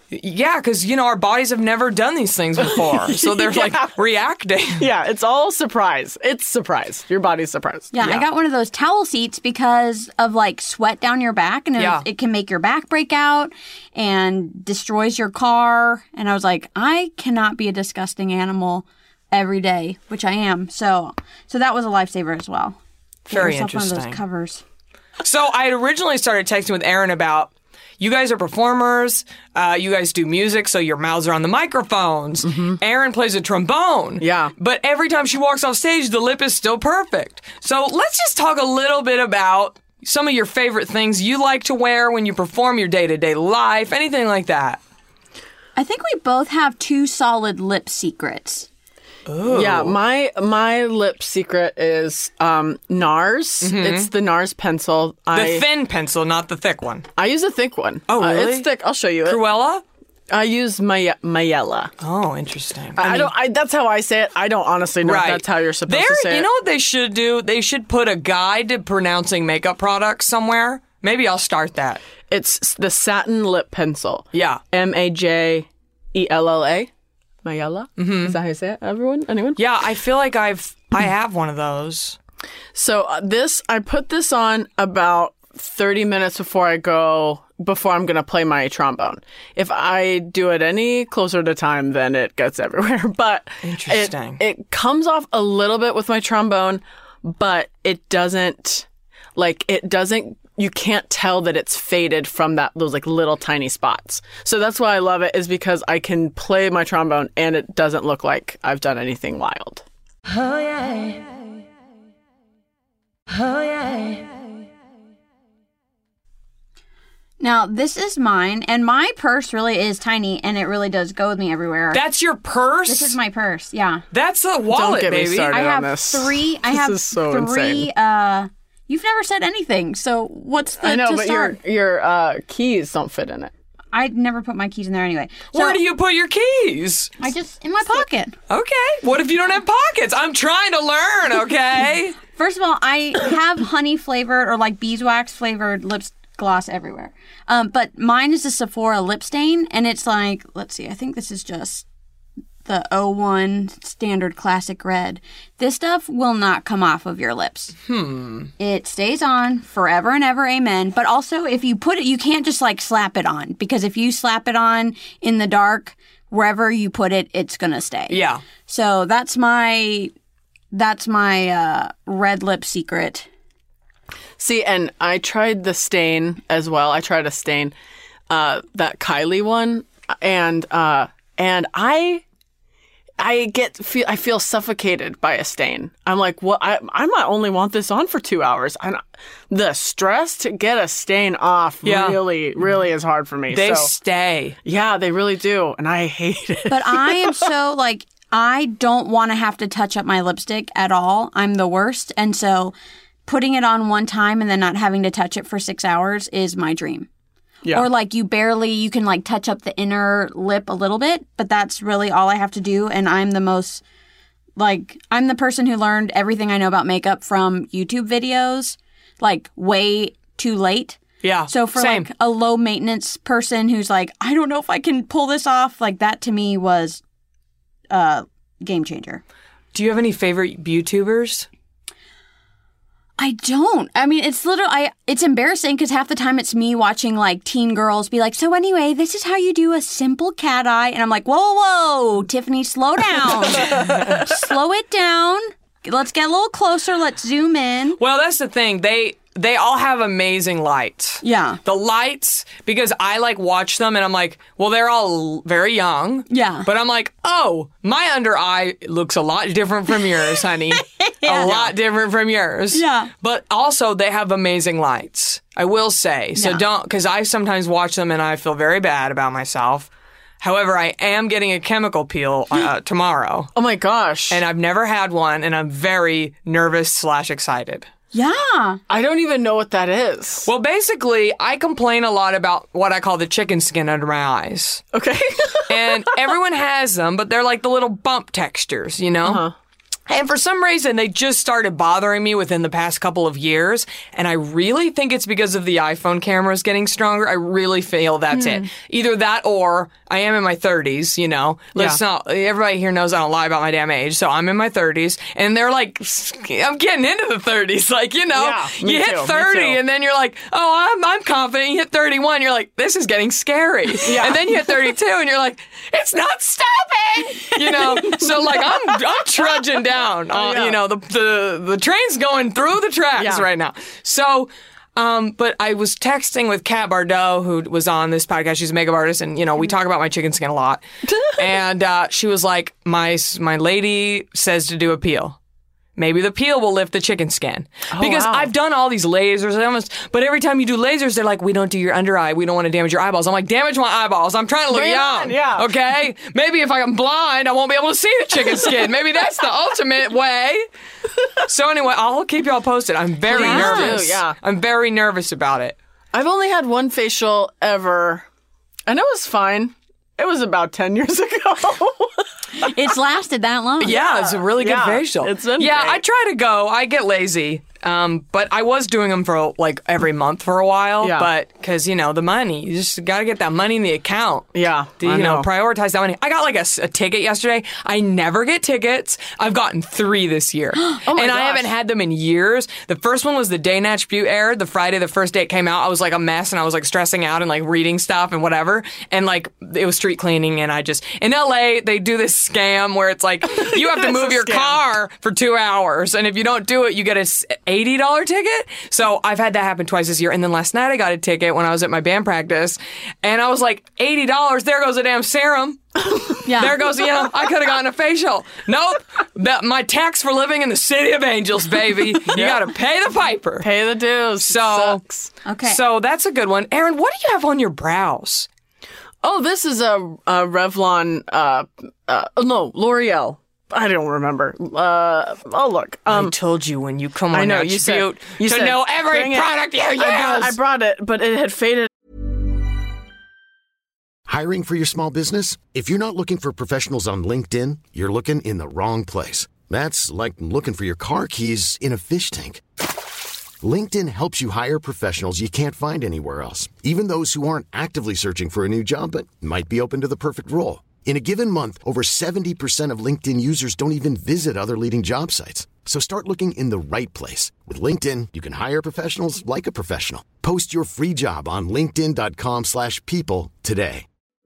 Yeah, because, our bodies have never done these things before. So they're reacting. Yeah, it's all surprise. It's surprise. Your body's surprised. Yeah, I got one of those towel seats because of sweat down your back, and it can make your back break out and destroys your car. And I was like, I cannot be a disgusting animal every day, which I am. So that was a lifesaver as well. Very Get yourself interesting. one of those covers. So I had originally started texting with Aaron about, you guys are performers, you guys do music, so your mouths are on the microphones. Aaron plays a trombone. Yeah. But every time she walks off stage, the lip is still perfect. So let's just talk a little bit about some of your favorite things you like to wear when you perform, your day-to-day life, anything like that. I think we both have 2 solid lip secrets. Ooh. Yeah, my lip secret is NARS. It's the NARS pencil. The thin pencil, not the thick one. I use a thick one. Oh, really? It's thick. I'll show you it. Cruella? I use Mayella. Oh, interesting. That's how I say it. I don't honestly know if that's how you're supposed to say it. You know what they should do? They should put a guide to pronouncing makeup products somewhere. Maybe I'll start that. It's the satin lip pencil. Yeah. Majella. Mayella? Is that how you say it? Everyone? Anyone? Yeah, I feel like I have one of those. So I put this on about 30 minutes before I'm going to play my trombone. If I do it any closer to time, then it gets everywhere. But Interesting. It comes off a little bit with my trombone, but it doesn't, you can't tell that it's faded from those little tiny spots. So that's why I love it, is because I can play my trombone and it doesn't look like I've done anything wild. Oh yeah. Oh yeah. Now, this is mine, and my purse really is tiny, and it really does go with me everywhere. That's your purse? This is my purse, yeah. That's a wallet, Don't get me baby. started I have on this. 3. I This have is so 3. insane. You've never said anything, so what's the I know, to but start? your keys don't fit in it. I'd never put my keys in there anyway. So Where do you put your keys? I just in my pocket. Okay. What if you don't have pockets? I'm trying to learn, okay? First of all, I have honey flavored or beeswax flavored lip gloss everywhere. But mine is a Sephora lip stain, and it's let's see, I think this is just the 01 standard classic red. This stuff will not come off of your lips. It stays on forever and ever, amen. But also, if you put it, you can't just slap it on, because if you slap it on in the dark, wherever you put it, it's gonna stay. Yeah. So that's my red lip secret. See, and I tried the stain as well. I tried a stain, that Kylie one, and I feel suffocated by a stain. I'm like, what? I might only want this on for 2 hours. The stress to get a stain off really, really is hard for me. They stay. Yeah, they really do, and I hate it. But I am so I don't want to have to touch up my lipstick at all. I'm the worst, and so putting it on one time and then not having to touch it for 6 hours is my dream. Yeah. Or you can touch up the inner lip a little bit, but that's really all I have to do. And I'm the most, I'm the person who learned everything I know about makeup from YouTube videos, way too late. Yeah. So for same. a low maintenance person who's I don't know if I can pull this off, that to me was a game changer. Do you have any favorite YouTubers? I don't. I mean, it's it's embarrassing because half the time it's me watching teen girls be so anyway, this is how you do a simple cat eye. And I'm whoa, Tiffany, slow down. Slow it down. Let's get a little closer. Let's zoom in. Well, that's the thing. They all have amazing lights. Yeah. The lights, because I watch them and I'm well, they're all very young. Yeah. But I'm oh, my under eye looks a lot different from yours, honey. A lot different from yours. Yeah. But also they have amazing lights, I will say. So because I sometimes watch them and I feel very bad about myself. However, I am getting a chemical peel tomorrow. Oh my gosh. And I've never had one, and I'm very nervous/excited. Yeah. I don't even know what that is. Well, basically, I complain a lot about what I call the chicken skin under my eyes. Okay. And everyone has them, but they're the little bump textures, you know? Uh-huh. And for some reason, they just started bothering me within the past couple of years. And I really think it's because of the iPhone cameras getting stronger. I really feel that's it. Either that or I am in my 30s, you know. Let's not, everybody here knows I don't lie about my damn age. So I'm in my 30s. And they're like, I'm getting into the 30s. Like, you know, you hit 30 and then you're like, oh, I'm confident. You hit 31, you're like, this is getting scary. And then you hit 32 and you're like, it's not stopping. You know, so like I'm trudging down. You know, the train's going through the tracks right now. So, but I was texting with Kat Bardot, who was on this podcast. She's a makeup artist, and you know, we talk about my chicken skin a lot. And she was like, my lady says to do a peel. Maybe the peel will lift the chicken skin. Because I've done all these lasers, but every time you do lasers, they're like, we don't do your under eye. We don't want to damage your eyeballs. I'm like, damage my eyeballs. I'm trying to look young. Okay? Maybe if I'm blind, I won't be able to see the chicken skin. Maybe that's the ultimate way. So anyway, I'll keep y'all posted. I'm very nervous. I'm very nervous about it. I've only had one facial ever, and it was fine. It was about 10 years ago. It's lasted that long. Yeah, it's a really good facial. It's been great. I try to go. I get lazy. But I was doing them for like every month for a while. Yeah. But because, you know, the money, you just got to get that money in the account. Yeah. You know, prioritize that money. I got like a ticket yesterday. I never get tickets. I've gotten 3 this year. And I haven't had them in years. The first one was the day Natch Butte aired. The Friday the first day it came out, I was like a mess and I was like stressing out and like reading stuff and whatever. And like it was street cleaning and I just, in LA, they do this scam where it's like you have to move your car for 2 hours. And if you don't do it, you get a $80 ticket. So I've had that happen twice this year. And then last night I got a ticket when I was at my band practice. And I was like, $80, there goes a damn serum. There goes, you know, I could have gotten a facial. Nope. My tax for living in the city of angels, baby. You got to pay the piper. Pay the dues. So, sucks. Okay. So that's a good one. Aaron, what do you have on your brows? Oh, this is a Revlon, no, L'Oreal. I don't remember. Look. I told you when you come on Natch Butte to know every product you use. I brought it, but it had faded. Hiring for your small business? If you're not looking for professionals on LinkedIn, you're looking in the wrong place. That's like looking for your car keys in a fish tank. LinkedIn helps you hire professionals you can't find anywhere else, even those who aren't actively searching for a new job but might be open to the perfect role. In a given month, over 70% of LinkedIn users don't even visit other leading job sites. So start looking in the right place. With LinkedIn, you can hire professionals like a professional. Post your free job on linkedin.com/people today.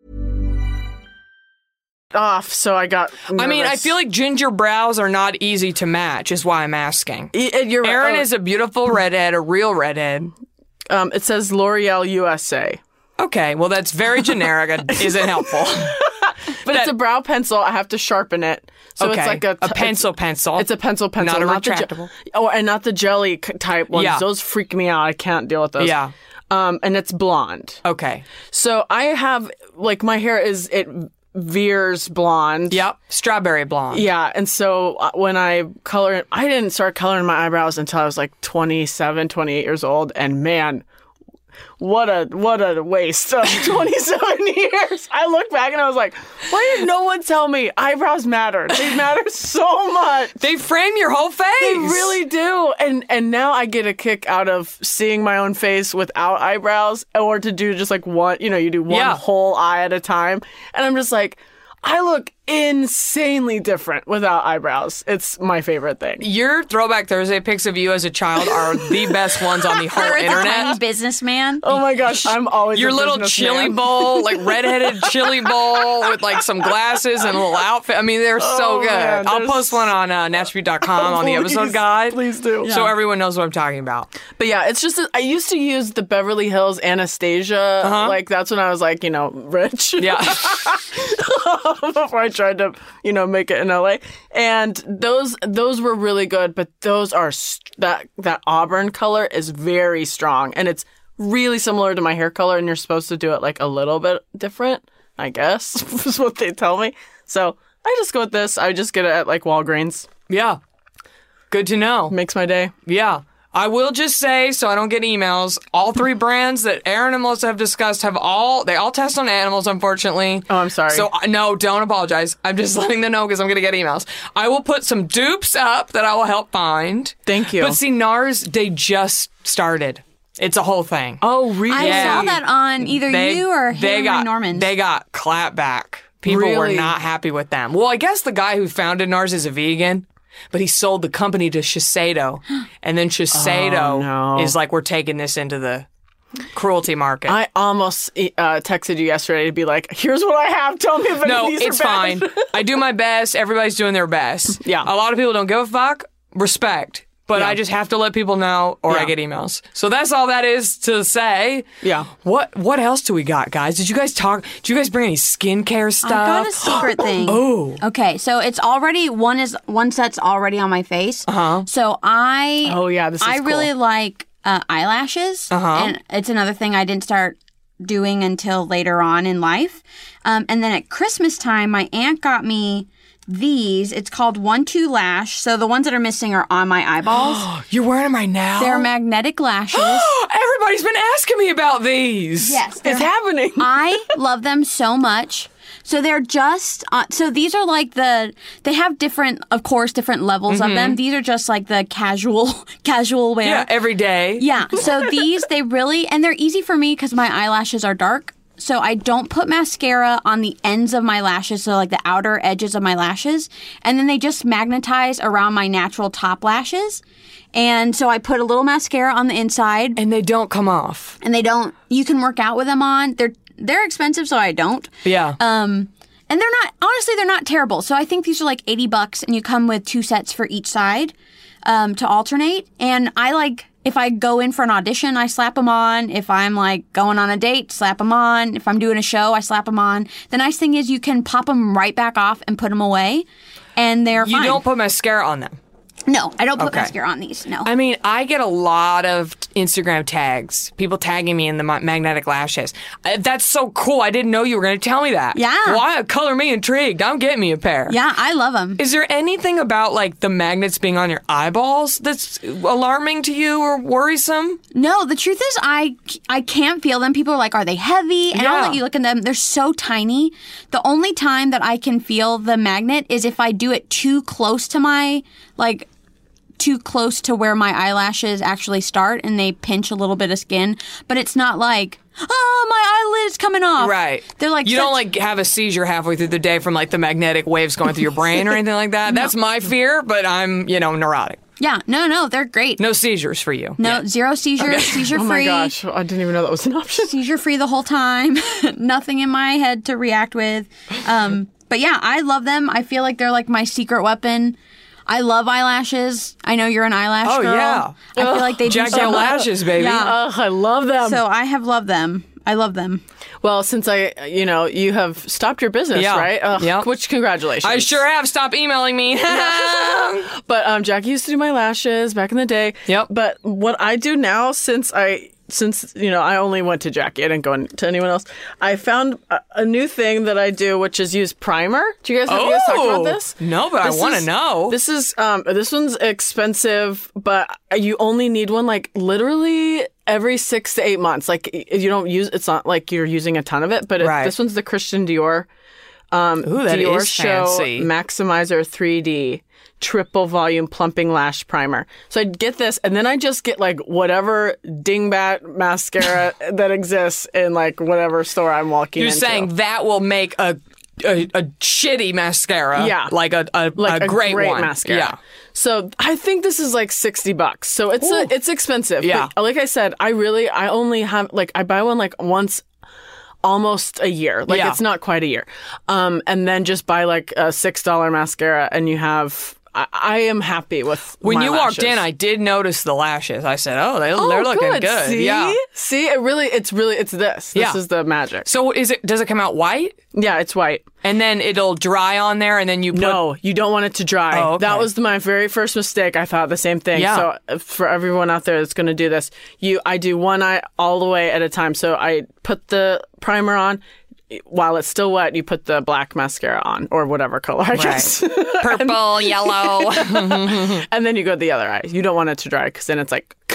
Off, so I got nervous. I mean, I feel like ginger brows are not easy to match, is why I'm asking. You're Aaron is a beautiful redhead, a real redhead. It says L'Oreal USA. Okay, well, that's very generic. Isn't helpful. But it's a brow pencil. I have to sharpen it. So it's like a pencil. It's a pencil. Not a retractable. And not the jelly type ones. Yeah. Those freak me out. I can't deal with those. Yeah. And it's blonde. Okay. So I have, like, my hair it veers blonde. Yep. Strawberry blonde. Yeah. And so when I color it, I didn't start coloring my eyebrows until I was like 27, 28 years old. And man, what a waste of 27 years. I look back and I was like, why did no one tell me eyebrows matter? They matter so much. They frame your whole face. They really do. And now I get a kick out of seeing my own face without eyebrows, or to do just like one, you do one whole eye at a time. And I'm just like, I look insanely different without eyebrows. It's my favorite thing. Your Throwback Thursday pics of you as a child are the best ones on the whole internet. Tiny businessman. Oh my gosh, I'm always your little chili bowl, like redheaded chili bowl with like some glasses and a little outfit. I mean, they're so good. Man, I'll post one on natchbutte.com on the episode guide. Please do. So everyone knows what I'm talking about. But yeah, it's just, I used to use the Beverly Hills Anastasia. Like, that's when I was like, rich. Yeah. Before I tried to, make it in LA. And those were really good, but those are, that auburn color is very strong. And it's really similar to my hair color, and you're supposed to do it like a little bit different, I guess, is what they tell me. So I just go with this. I just get it at like Walgreens. Yeah. Good to know. Makes my day. Yeah. I will just say, so I don't get emails, all 3 brands that Aaron and Melissa have discussed they all test on animals, unfortunately. Oh, I'm sorry. So, no, don't apologize. I'm just letting them know because I'm going to get emails. I will put some dupes up that I will help find. Thank you. But see, NARS, they just started. It's a whole thing. Oh, really? I saw that on either you or Hillary Norman. They got clapped back. People were Really? not happy with them. Well, I guess the guy who founded NARS is a vegan. But he sold the company to Shiseido. And then Shiseido is like, we're taking this into the cruelty market. I almost texted you yesterday to be like, here's what I have. Tell me if any No, of these it's are bad. fine. I do my best. Everybody's doing their best. Yeah. A lot of people don't give a fuck. Respect. But Yeah. I just have to let people know or I Yeah. get emails. So that's all that is to say. Yeah. What else do we got, guys? Did you guys bring any skincare stuff? I got a secret thing. Oh. Okay, so it's already one set's already on my face. So Oh, yeah, this is I cool. really like eyelashes, and it's another thing I didn't start doing until later on in life. And then at Christmas time, my aunt got me these. It's called 1-2 Lash. So the ones that are missing are on my eyeballs. You're wearing them right now? They're magnetic lashes. Everybody's been asking me about these. Yes, It's happening. I love them so much. So they're just, so these are like they have different levels of them. These are just like the casual wear. Yeah, every day. Yeah. So these, and they're easy for me because my eyelashes are dark. So I don't put mascara on the ends of my lashes, so like the outer edges of my lashes. And then they just magnetize around my natural top lashes. And so I put a little mascara on the inside. And they don't come off. And you can work out with them on. They're expensive, so I don't. Yeah. And they're not terrible. So I think these are like $80 and you come with 2 sets for each side, to alternate. And if I go in for an audition, I slap them on. If I'm like going on a date, slap them on. If I'm doing a show, I slap them on. The nice thing is you can pop them right back off and put them away. And they're fine. You don't put mascara on them. No, I don't put Okay. mascara on these. No. I mean, I get a lot of Instagram tags, people tagging me in the magnetic lashes. That's so cool. I didn't know you were going to tell me that. Yeah. Why? Color me intrigued. I'm getting me a pair. Yeah, I love them. Is there anything about like the magnets being on your eyeballs that's alarming to you or worrisome? No, the truth is I can't feel them. People are like, are they heavy? And Yeah. I'll let you look at them. They're so tiny. The only time that I can feel the magnet is if I do it too close to where my eyelashes actually start and they pinch a little bit of skin. But it's not like, oh, my eyelid's coming off. Right. They're like, you don't like have a seizure halfway through the day from like the magnetic waves going through your brain or anything like that. That's my fear, but I'm, neurotic. Yeah, no, they're great. No seizures for you. No, zero seizures, seizure free. Oh my gosh, I didn't even know that was an option. Seizure free the whole time. Nothing in my head to react with. But yeah, I love them. I feel like they're like my secret weapon. I love eyelashes. I know you're an eyelash Oh, girl. yeah. I feel like they do Jack so your much. lashes, baby. Yeah. I love them. So I have loved them. I love them. Well, since you have stopped your business, Yeah. right? Yep. Which, congratulations. I sure have. Stop emailing me. But Jackie used to do my lashes back in the day. Yep. But what I do now, since I only went to Jackie, I didn't go to anyone else. I found a new thing that I do, which is use primer. Do you guys talked about this? No, but I want to know. This is this one's expensive, but you only need one like literally every 6 to 8 months. Like you don't use. It's not like you're using a ton of it, but Right. this one's the Christian Dior. Ooh, that Dior is Show fancy. Maximizer 3D triple volume plumping lash primer. So I get this, and then I just get like whatever dingbat mascara that exists in like whatever store I'm walking You're into. saying that will make a shitty mascara. Yeah. Like a great one. mascara. Yeah. So I think this is like $60. So it's expensive. Yeah. But like I said, I only have I buy one like once almost a year. Like Yeah. it's not quite a year. And then just buy like a $6 mascara and you have I am happy with When my you lashes. walked in, I did notice the lashes. I said, "Oh, they're looking good." See? Yeah. See, it's this. Yeah. This is the magic. So does it come out white? Yeah, it's white. And then it'll dry on there, and then you put... No, you don't want it to dry. Oh, okay. That was my very first mistake. I thought the same thing. Yeah. So for everyone out there that's going to do this, I do one eye all the way at a time. So I put the primer on. While it's still wet, you put the black mascara on, or whatever color, I guess. Purple, yellow. And then you go the other eye. You don't want it to dry, because then it's like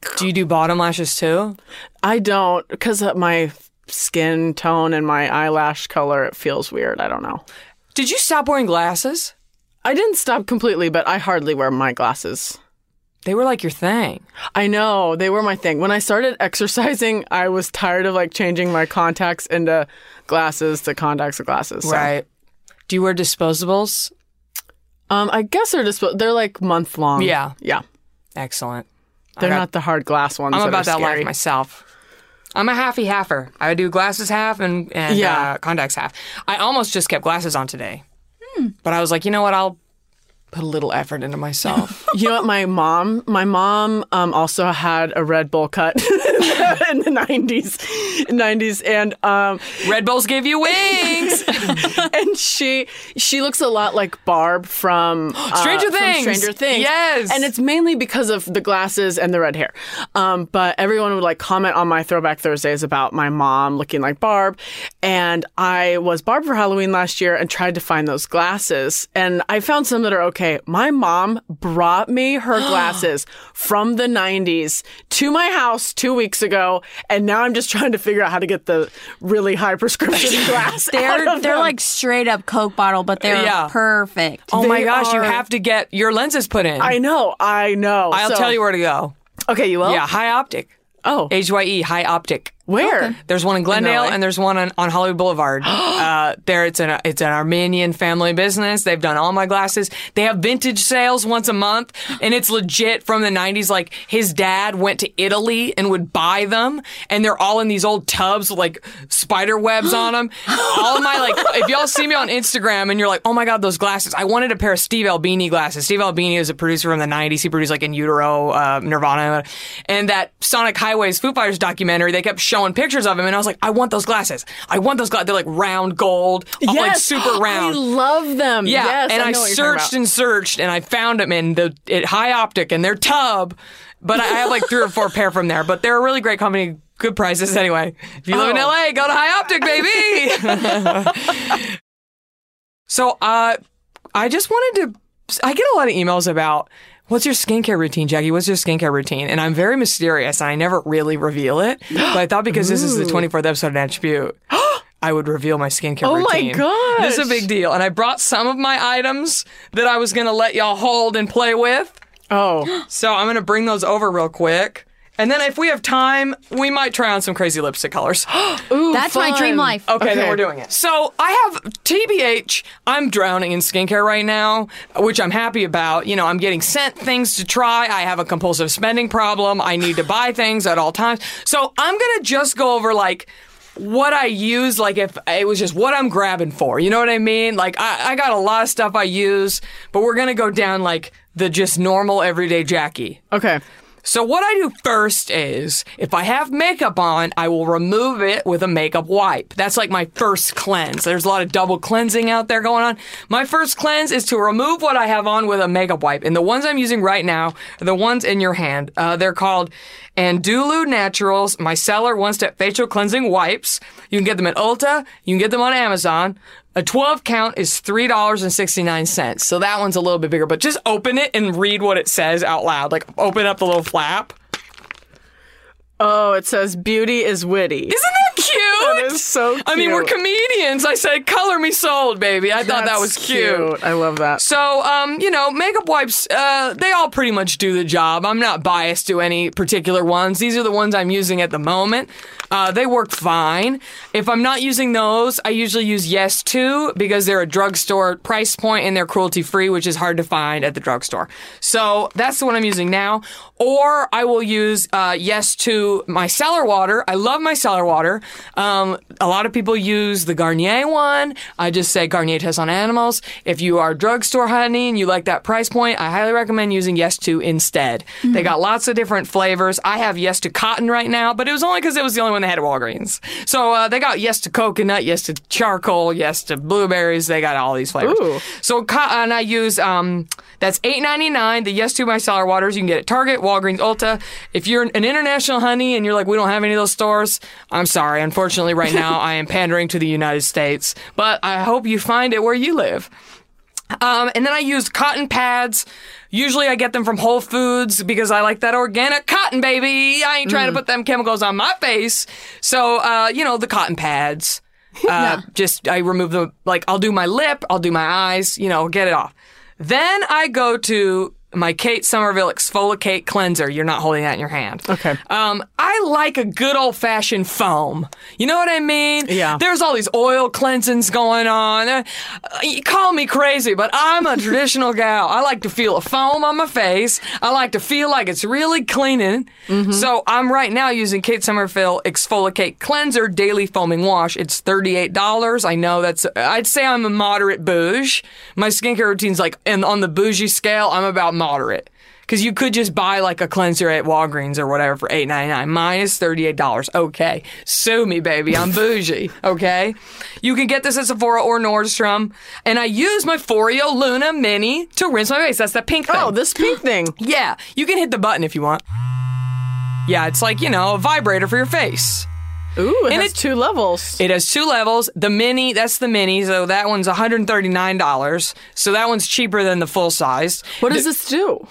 Do you do bottom lashes too? I don't, because of my skin tone and my eyelash color, it feels weird. I don't know. Did you stop wearing glasses? I didn't stop completely, but I hardly wear my glasses. They were like your thing. I know, they were my thing. When I started exercising, I was tired of like changing my contacts into glasses to contacts to glasses. So. Right. Do you wear disposables? I guess they're like month long. Yeah. Yeah. Excellent. They're not the hard glass ones. I'm about that that scary. life myself. I'm a halfy-halfer. I do glasses half and contacts half. I almost just kept glasses on today. But I was like, you know what? I'll put a little effort into myself. You know what? My mom also had a Red Bull cut in the 90s. And Red Bulls give you wings. and she looks a lot like Barb from Stranger Things. Stranger Things. Yes. And it's mainly because of the glasses and the red hair. But everyone would like comment on my Throwback Thursdays about my mom looking like Barb. And I was Barb for Halloween last year and tried to find those glasses. And I found some that are okay. My mom brought me her glasses from the 90s to my house 2 weeks ago. And now I'm just trying to figure out how to get the really high prescription glass. They're like straight up Coke bottle, but they're perfect. Oh my They gosh, you are- have to get your lenses put in. I know. I'll tell you where to go. Okay, you will? Yeah, High Optic. Oh. HYE, High Optic. Where? There's one in Glendale LA? and there's one on Hollywood Boulevard. It's an Armenian family business. They've done all my glasses. They have vintage sales once a month, and it's legit from the 90s. Like his dad went to Italy and would buy them, and they're all in these old tubs with like spider webs on them. All of my if y'all see me on Instagram and you're like, oh my god, those glasses! I wanted a pair of Steve Albini glasses. Steve Albini was a producer from the 90s. He produced like In Utero, Nirvana, and that Sonic Highways Foo Fighters documentary. They kept showing pictures of him, and I was like, I want those glasses. I want those glasses. They're like round gold, like super round. I love them. Yeah, Yes, and I know what you're talking searched about. and searched, and I found them in at High Optic in their tub. But I have like 3 or 4 pair from there. But they're a really great company, good prices anyway. If you live in LA, go to High Optic, baby. So I just wanted to. I get a lot of emails about. What's your skincare routine, Jackie? What's your skincare routine? And I'm very mysterious, and I never really reveal it. But I thought because this is the 24th episode of Natch Butte, I would reveal my skincare routine. Oh my gosh. This is a big deal. And I brought some of my items that I was going to let y'all hold and play with. Oh. So I'm going to bring those over real quick. And then if we have time, we might try on some crazy lipstick colors. Ooh, That's my fun. dream life. Okay, then we're doing it. So I have TBH. I'm drowning in skincare right now, which I'm happy about. You know, I'm getting sent things to try. I have a compulsive spending problem. I need to buy things at all times. So I'm going to just go over like what I use, like if it was just what I'm grabbing for. You know what I mean? Like I got a lot of stuff I use, but we're going to go down like the just normal everyday Jackie. Okay. So what I do first is, if I have makeup on, I will remove it with a makeup wipe. That's like my first cleanse. There's a lot of double cleansing out there going on. My first cleanse is to remove what I have on with a makeup wipe. And the ones I'm using right now are the ones in your hand. They're called Andulu Naturals Micellar One-Step Facial Cleansing Wipes. You can get them at Ulta. You can get them on Amazon. A 12 count is $3.69. So that one's a little bit bigger, but just open it and read what it says out loud. Like open up the little flap. Oh, it says beauty is witty. Isn't that cute? That is so cute. I mean, we're comedians. I said, color me sold, baby. I thought that was That's cute. I love that. So, you know, makeup wipes, they all pretty much do the job. I'm not biased to any particular ones. These are the ones I'm using at the moment. They work fine. If I'm not using those, I usually use Yes To because they're a drugstore price point and they're cruelty-free, which is hard to find at the drugstore. So that's the one I'm using now. Or I will use Yes To micellar water. I love micellar water. A lot of people use the Garnier one. I just say Garnier Test on Animals. If you are drugstore honey and you like that price point, I highly recommend using Yes To instead. They got lots of different flavors. I have Yes To Cotton right now, but it was only because it was the only one they had at Walgreens. So they got Yes To Coconut, Yes to Charcoal, Yes to Blueberries. They got all these flavors. Ooh. So cotton, I use, that's $8.99. The Yes To micellar waters you can get at Target, Walgreens, Ulta. If you're an international honey and you're like, we don't have any of those stores, I'm sorry. Unfortunately, right now, I am pandering to the United States. But I hope you find it where you live. And then I use cotton pads. Usually I get them from Whole Foods because I like that organic cotton, baby. I ain't trying to put them chemicals on my face. So, the cotton pads. I remove them, like, I'll do my lip, I'll do my eyes, get it off. Then I go to my Kate Somerville Exfoliate Cleanser. You're not holding that in your hand. Okay. I like a good old-fashioned foam. You know what I mean? Yeah. There's all these oil cleansings going on. You call me crazy, but I'm a traditional gal. I like to feel a foam on my face. I like to feel like it's really cleaning. Mm-hmm. So I'm right now using Kate Somerville Exfoliate Cleanser Daily Foaming Wash. It's $38. I know I'd say I'm a moderate bouge. My skincare routine's like, and on the bougie scale, I'm about moderate. Because you could just buy like a cleanser at Walgreens or whatever for $8.99. Mine is $38. Okay. Sue me, baby. I'm bougie. Okay. You can get this at Sephora or Nordstrom. And I use my Foreo Luna Mini to rinse my face. That's that pink thing. Oh, this pink thing. Yeah. You can hit the button if you want. Yeah, it's like, a vibrator for your face. Ooh, it has 2 levels. It has 2 levels. The mini, that's the mini, so that one's $139. So that one's cheaper than the full size. What does this do?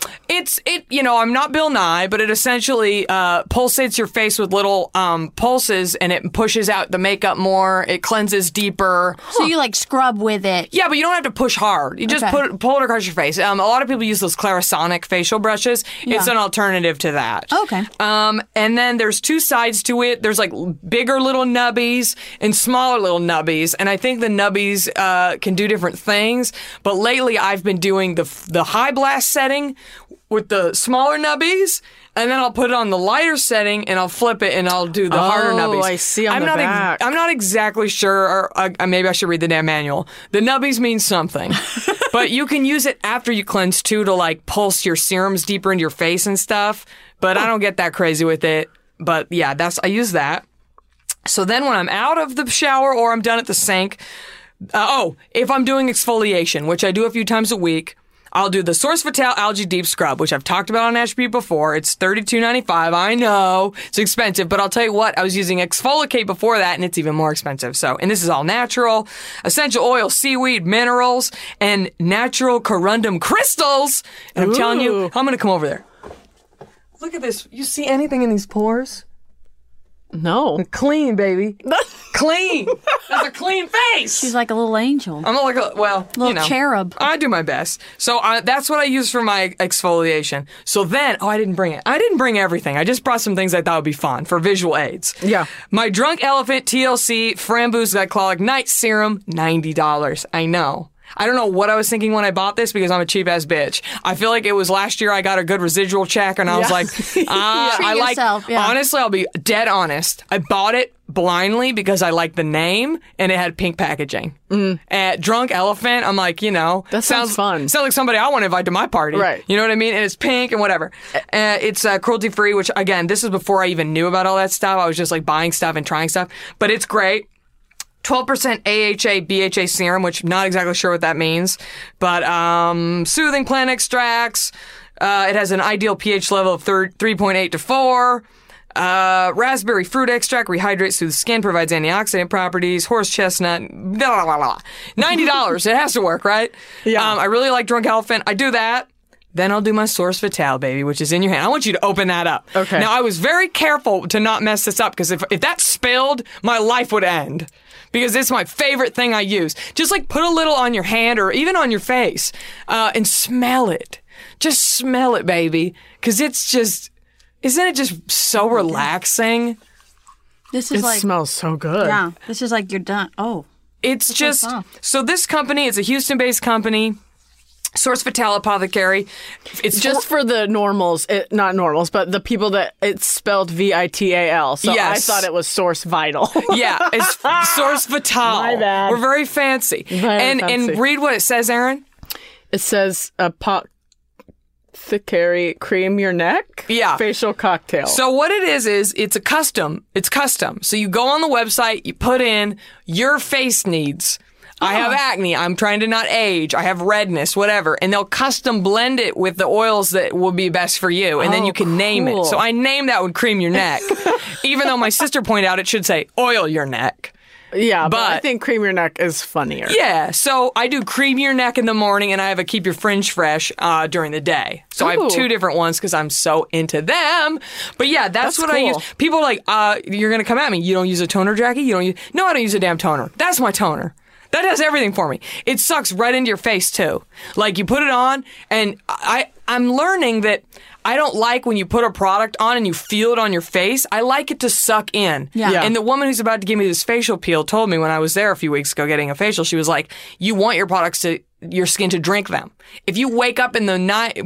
I'm not Bill Nye, but it essentially pulsates your face with little pulses, and it pushes out the makeup more. It cleanses deeper. So you like scrub with it. Yeah, but you don't have to push hard. You just pull it across your face. A lot of people use those Clarisonic facial brushes. Yeah. It's an alternative to that. Okay. And then there's 2 sides to it. There's like bigger little nubbies and smaller little nubbies. And I think the nubbies can do different things. But lately I've been doing the high blast setting with the smaller nubbies. And then I'll put it on the lighter setting and I'll flip it and I'll do the harder nubbies. Oh, I see on the back. I'm not exactly sure, or maybe I should read the damn manual. The nubbies mean something. But you can use it after you cleanse too to like pulse your serums deeper into your face and stuff. But I don't get that crazy with it. But yeah, I use that. So then when I'm out of the shower or I'm done at the sink, if I'm doing exfoliation, which I do a few times a week, I'll do the Source Vital Algae Deep Scrub, which I've talked about on Ashby before. It's $32.95. I know it's expensive, but I'll tell you what, I was using Exfoliate before that, and it's even more expensive. And this is all natural, essential oil, seaweed, minerals, and natural corundum crystals. And I'm telling you, I'm going to come over there. Look at this. You see anything in these pores? No. Clean, baby. Clean. That's a clean face. She's like a little angel. I'm like little cherub. I do my best. So that's what I use for my exfoliation. So then, I didn't bring it. I didn't bring everything. I just brought some things I thought would be fun for visual aids. Yeah. My Drunk Elephant TLC Framboos Glycolic Night Serum, $90. I know. I don't know what I was thinking when I bought this because I'm a cheap ass bitch. I feel like it was last year I got a good residual check and I was like, honestly, I'll be dead honest. I bought it blindly because I liked the name and it had pink packaging. At Drunk Elephant, I'm like, that sounds fun. Sounds like somebody I want to invite to my party. Right. You know what I mean? And it's pink and whatever. It's cruelty free, which again, this is before I even knew about all that stuff. I was just like buying stuff and trying stuff, but it's great. 12% AHA BHA serum, which I'm not exactly sure what that means, but soothing plant extracts. It has an ideal pH level of 3.8 to 4. Raspberry fruit extract rehydrates through the skin, provides antioxidant properties. Horse chestnut, blah, blah, blah. $90. It has to work, right? Yeah. I really like Drunk Elephant. I do that. Then I'll do my Source Vital, baby, which is in your hand. I want you to open that up. Okay. Now, I was very careful to not mess this up because if that spilled, my life would end. Because it's my favorite thing I use. Just like put a little on your hand or even on your face and smell it. Just smell it, baby. Because isn't it just so relaxing? This is it smells so good. Yeah. This is like you're done. Oh. It's just, so this company, it's a Houston-based company. Source Vital Apothecary. It's just for the normals, not normals, but the people that it's spelled VITAL. So yes. I thought it was Source Vital. Yeah, it's Source Vital. My bad. We're very fancy. And read what it says, Aaron. It says Apothecary Cream Your Neck. Yeah. Facial cocktail. So what it is it's custom. So you go on the website, you put in your face needs. I have acne. I'm trying to not age. I have redness, whatever. And they'll custom blend it with the oils that will be best for you. And then you can name it. So I named that one Cream Your Neck. Even though my sister pointed out it should say Oil Your Neck. Yeah, but I think cream your neck is funnier. Yeah, so I do cream your neck in the morning, and I have a keep your fringe fresh during the day. So I have 2 different ones because I'm so into them. But yeah, that's what cool. I use. People are like, you're going to come at me. You don't use a toner, Jackie? You don't use... No, I don't use a damn toner. That's my toner. That does everything for me. It sucks right into your face, too. Like, you put it on, and I'm learning that I don't like when you put a product on and you feel it on your face. I like it to suck in. Yeah. And the woman who's about to give me this facial peel told me when I was there a few weeks ago getting a facial, she was like, you want your skin to drink them. If you wake up in the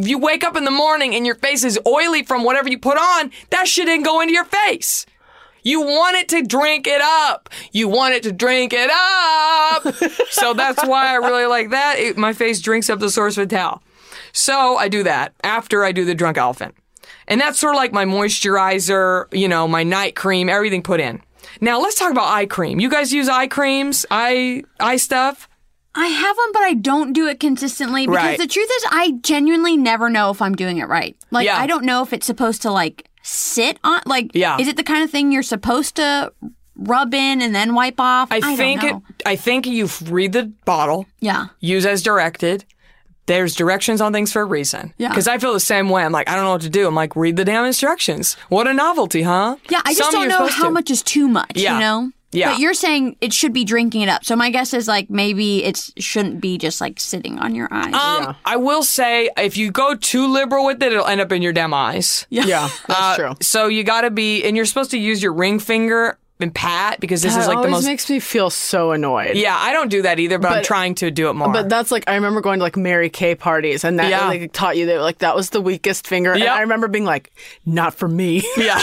morning and your face is oily from whatever you put on, that shit didn't go into your face. You want it to drink it up. You want it to drink it up. So that's why I really like that. My face drinks up the Source Vital. So I do that after I do the Drunk Elephant. And that's sort of like my moisturizer, my night cream, everything put in. Now let's talk about eye cream. You guys use eye creams, eye stuff? I have them, but I don't do it consistently because the truth is I genuinely never know if I'm doing it right. Like, I don't know if it's supposed to, sit on, is it the kind of thing you're supposed to rub in and then wipe off? I don't know. I think you read the bottle. Yeah. Use as directed. There's directions on things for a reason. Yeah. Because I feel the same way. I'm like, I don't know what to do. I'm like, read the damn instructions. What a novelty, huh? Yeah, I just don't know how much is too much, Yeah. But you're saying it should be drinking it up. So my guess is maybe it shouldn't be just sitting on your eyes. I will say if you go too liberal with it, it'll end up in your damn eyes. Yeah, that's true. So you got to be, and you're supposed to use your ring finger and pat because this is the most. It always makes me feel so annoyed. Yeah, I don't do that either, but I'm trying to do it more. But that's I remember going to Mary Kay parties and that taught you that that was the weakest finger. And I remember being like, not for me. Yeah.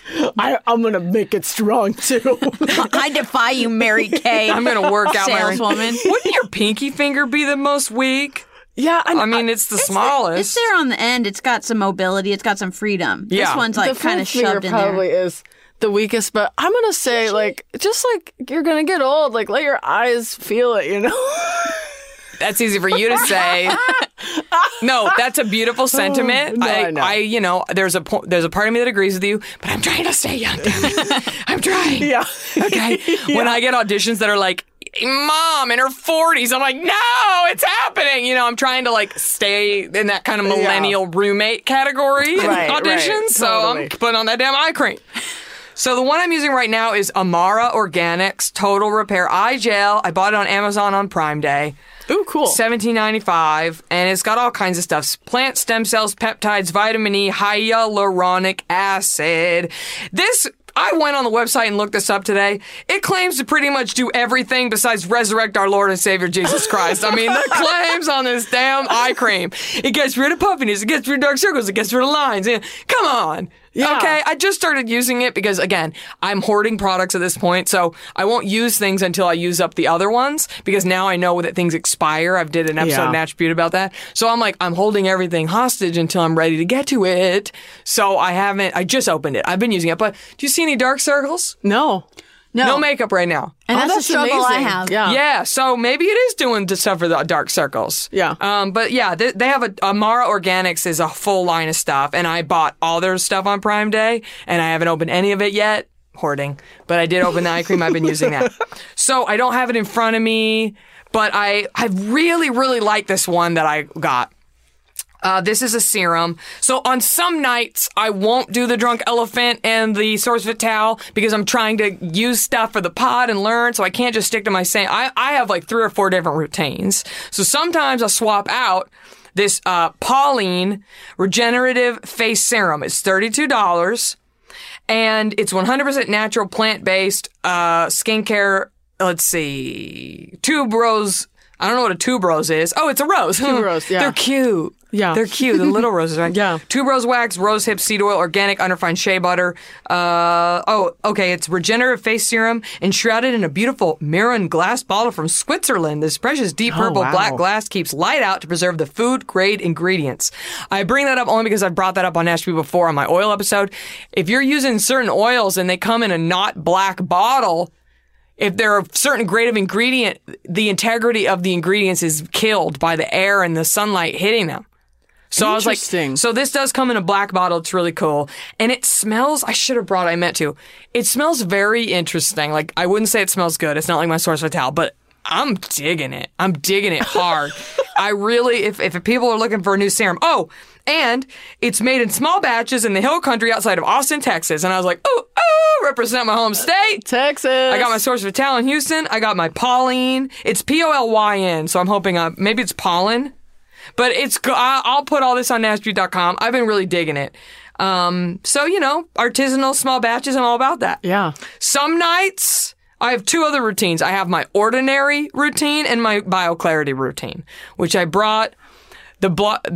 I'm going to make it strong too. I defy you, Mary Kay. I'm going to work out my ring. Saleswoman. Wouldn't your pinky finger be the most weak? Yeah, I mean, it's the smallest. It's there on the end. It's got some mobility. It's got some freedom. Yeah. This one's kind of shoved in there. Probably is the weakest, but I'm gonna say you're gonna get old. Let your eyes feel it. That's easy for you to say. No, that's a beautiful sentiment. No, I know. There's a part of me that agrees with you, but I'm trying to stay young. Damn it. I'm trying. Yeah. Okay. Yeah. When I get auditions that are like, Mom in her 40s, I'm like, no, it's happening. I'm trying to stay in that kind of millennial roommate category in auditions. Right. So totally. I'm putting on that damn eye cream. So the one I'm using right now is Amara Organics Total Repair Eye Gel. I bought it on Amazon on Prime Day. Ooh, cool. $17.95, and it's got all kinds of stuff. Plant stem cells, peptides, vitamin E, hyaluronic acid. I went on the website and looked this up today. It claims to pretty much do everything besides resurrect our Lord and Savior Jesus Christ. I mean, the claims on this damn eye cream. It gets rid of puffiness. It gets rid of dark circles. It gets rid of lines. Come on. Yeah. Okay, I just started using it because, again, I'm hoarding products at this point, so I won't use things until I use up the other ones because now I know that things expire. I've did an episode of Natch Beauty about that. So I'm holding everything hostage until I'm ready to get to it. So I just opened it. I've been using it. But do you see any dark circles? No. No makeup right now. And that's a struggle amazing. I have. Yeah, so maybe it is doing to suffer the dark circles. Yeah. But yeah, they have Amara Organics is a full line of stuff, and I bought all their stuff on Prime Day, and I haven't opened any of it yet. Hoarding. But I did open the eye cream. I've been using that. So I don't have it in front of me, but I really, really like this one that I got. This is a serum. So on some nights, I won't do the Drunk Elephant and the Source Vital because I'm trying to use stuff for the pod and learn, so I can't just stick to my same. I have 3 or 4 different routines. So sometimes I'll swap out this Pauline Regenerative Face Serum. It's $32, and it's 100% natural, plant-based skincare. Let's see. Tuberose. I don't know what a tuberose is. Oh, it's a rose. Tuberose, yeah. They're cute. Yeah. They're cute. The little roses, right? Yeah. Tuberose wax, rosehip seed oil, organic unrefined shea butter. It's regenerative face serum enshrouded in a beautiful Miron glass bottle from Switzerland. This precious deep purple black glass keeps light out to preserve the food-grade ingredients. I bring that up only because I've brought that up on Nashville before on my oil episode. If you're using certain oils and they come in a not black bottle, if they're a certain grade of ingredient, the integrity of the ingredients is killed by the air and the sunlight hitting them. So I was like, Interesting. so this does come in a black bottle. It's really cool. And it smells, I should have brought it, I meant to. It smells very interesting. Like, I wouldn't say it smells good. It's not like my Source Vital, but I'm digging it. I'm digging it hard. I really, if people are looking for a new serum. Oh, and it's made in small batches in the hill country outside of Austin, Texas. And I was like, represent my home state. Texas. I got my Source Vital in Houston. I got my Pauline. It's Polyn, so I'm hoping maybe it's pollen. But I'll put all this on NashBeauty.com. I've been really digging it. So, artisanal, small batches, I'm all about that. Yeah. Some nights, I have two other routines. I have my Ordinary routine and my BioClarity routine, which I brought. So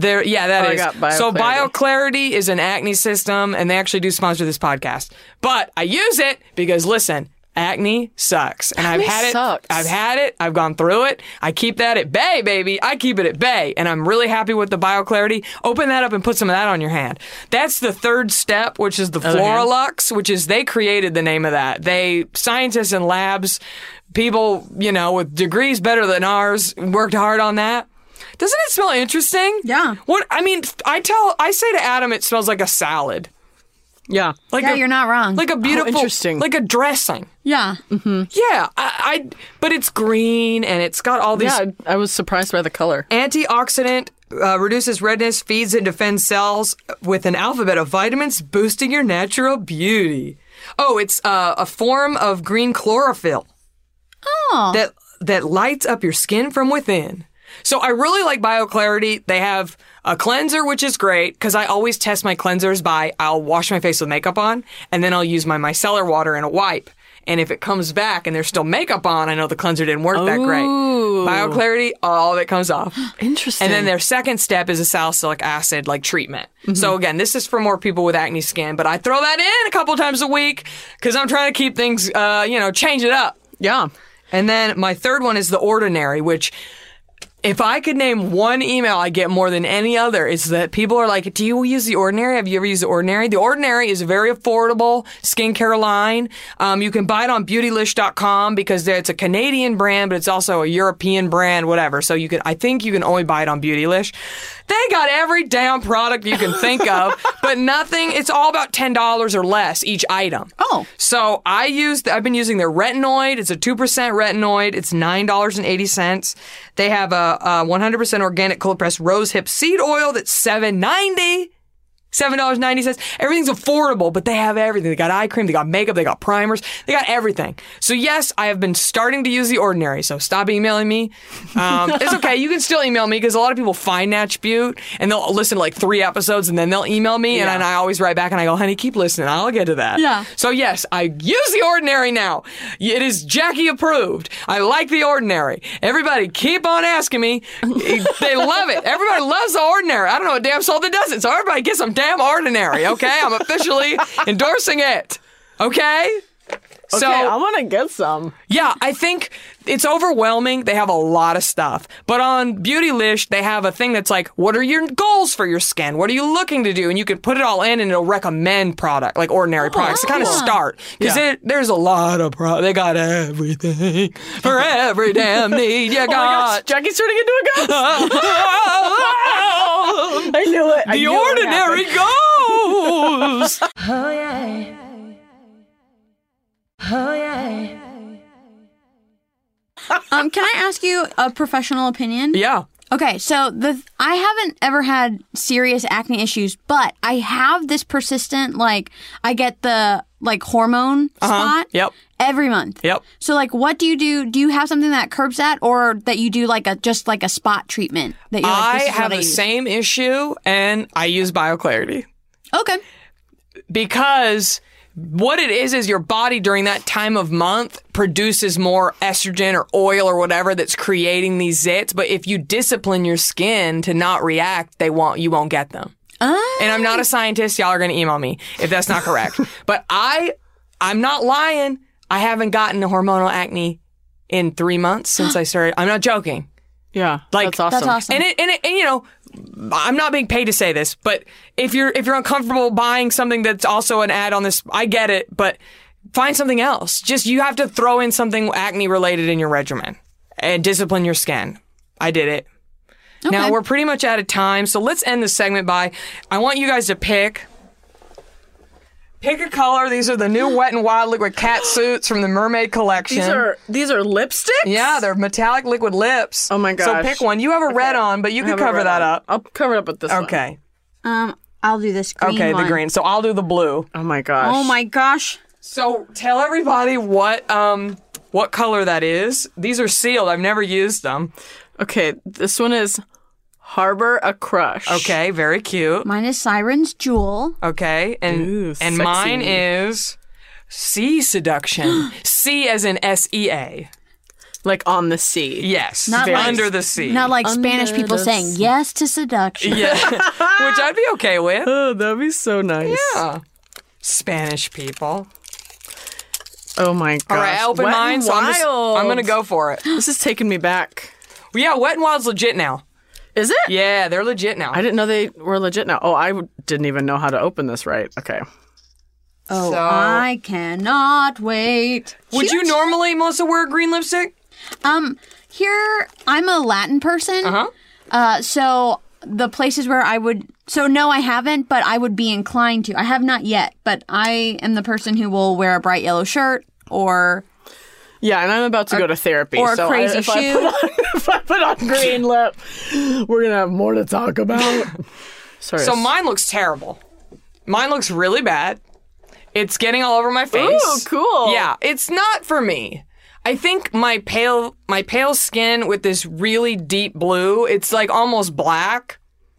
BioClarity is an acne system, and they actually do sponsor this podcast. But I use it because, listen, acne sucks. And I've had it. I've gone through it. I keep that at bay, baby. I keep it at bay. And I'm really happy with the BioClarity. Open that up and put some of that on your hand. That's the third step, which is the Floralux, which is they created the name of that. Scientists in labs, people, with degrees better than ours, worked hard on that. Doesn't it smell interesting? Yeah. I say to Adam, it smells like a salad. Yeah. You're not wrong. Like a beautiful, interesting. like a dressing. Yeah. Mm-hmm. Yeah. But it's green and it's got all these. Yeah, I was surprised by the color. Antioxidant, reduces redness, feeds and defends cells with an alphabet of vitamins, boosting your natural beauty. Oh, it's a form of green chlorophyll. Oh. That lights up your skin from within. So I really like BioClarity. They have a cleanser, which is great, because I always test my cleansers I'll wash my face with makeup on, and then I'll use my micellar water and a wipe. And if it comes back and there's still makeup on, I know the cleanser didn't work that great. BioClarity, all of it comes off. Interesting. And then their second step is a salicylic acid treatment. Mm-hmm. So again, this is for more people with acne skin, but I throw that in a couple times a week because I'm trying to keep things, change it up. Yeah. And then my third one is the Ordinary, which, if I could name one email I get more than any other, is that people are like, do you use The Ordinary? Have you ever used The Ordinary? The Ordinary is a very affordable skincare line. You can buy it on Beautylish.com because it's a Canadian brand, but it's also a European brand, whatever. So I think you can only buy it on Beautylish. They got every damn product you can think of, but nothing. It's all about $10 or less each item. Oh. So I've been using their retinoid. It's a 2% retinoid. It's $9.80. They have a 100% organic cold pressed rosehip seed oil that's $7.90. $7.90. Everything's affordable, but they have everything. They got eye cream, they got makeup, they got primers, they got everything. So yes, I have been starting to use The Ordinary, so stop emailing me. It's okay, you can still email me because a lot of people find Natch Beaut and they'll listen to 3 episodes and then they'll email me and I always write back and I go, honey, keep listening, I'll get to that. Yeah. So yes, I use The Ordinary now. It is Jackie approved. I like The Ordinary. Everybody keep on asking me. They love it. Everybody loves The Ordinary. I don't know a damn soul that doesn't, so everybody get some damn Ordinary, okay? I'm officially endorsing it, okay? So I want to get some. Yeah, I think it's overwhelming. They have a lot of stuff. But on Beautylish, they have a thing that's like, what are your goals for your skin? What are you looking to do? And you can put it all in and it'll recommend ordinary products to kind of start. Because there's a lot of products. They got everything for every damn need you got. Oh my gosh, Jackie's turning into a ghost. I knew it. The Ordinary goes. Oh yeah. Oh yeah. Can I ask you a professional opinion? Yeah. Okay, so I haven't ever had serious acne issues, but I have this persistent, I get the, hormone spot every month. Yep. So, what do you do? Do you have something that curbs that, or that you do, just a spot treatment? That I have the same issue, and I use BioClarity. Okay. Because what it is your body during that time of month produces more estrogen or oil or whatever that's creating these zits. But if you discipline your skin to not react, you won't get them. Oh. And I'm not a scientist. Y'all are going to email me if that's not correct. But I'm not lying. I haven't gotten hormonal acne in 3 months since I started. I'm not joking. Yeah, that's awesome. That's awesome. And I'm not being paid to say this, but if you're uncomfortable buying something that's also an ad on this, I get it, but find something else. Just you have to throw in something acne related in your regimen and discipline your skin. I did it. Now, we're pretty much out of time, so let's end the segment by, I want you guys to pick a color. These are the new Wet n Wild liquid cat suits from the Mermaid collection. These are lipsticks? Yeah, they're metallic liquid lips. Oh my gosh. So pick one. You have a red on, but you can cover that up. I'll cover it up with this one. Okay. I'll do this green Okay, one. the green. So I'll do the blue. Oh my gosh. Oh my gosh. So tell everybody what color that is. These are sealed. I've never used them. Okay, this one is Harbor a Crush. Okay, very cute. Mine is Siren's Jewel. Okay, and Ooh, and sexy. mine is Sea Seduction. Sea as in SEA. Like on the sea. Yes, Not like- under the sea. Not like Spanish Under people the saying sea. yes to seduction. Yeah, which I'd be okay with. Oh, that'd be so nice. Yeah. Spanish people. Oh my gosh. All right, I open Wet mine, n so I'm gonna go for it. This is taking me back. Well, yeah, Wet n Wild's legit now. Is it? Yeah, they're legit now. I didn't know they were legit now. Oh, I didn't even know how to open this right. Okay. Oh, So- I cannot wait. Would you normally, Melissa, wear green lipstick? Here, I'm a Latin person. Uh-huh. So the places where I would, so no, I haven't, but I would be inclined to. I have not yet, but I am the person who will wear a bright yellow shirt or Yeah, and I'm about to go to therapy. or a so crazy if shoe. if I put on green lip, we're going to have more to talk about. Sorry. So mine looks terrible. Mine looks really bad. It's getting all over my face. Ooh, cool. Yeah, it's not for me. I think my pale skin with this really deep blue, it's like almost black.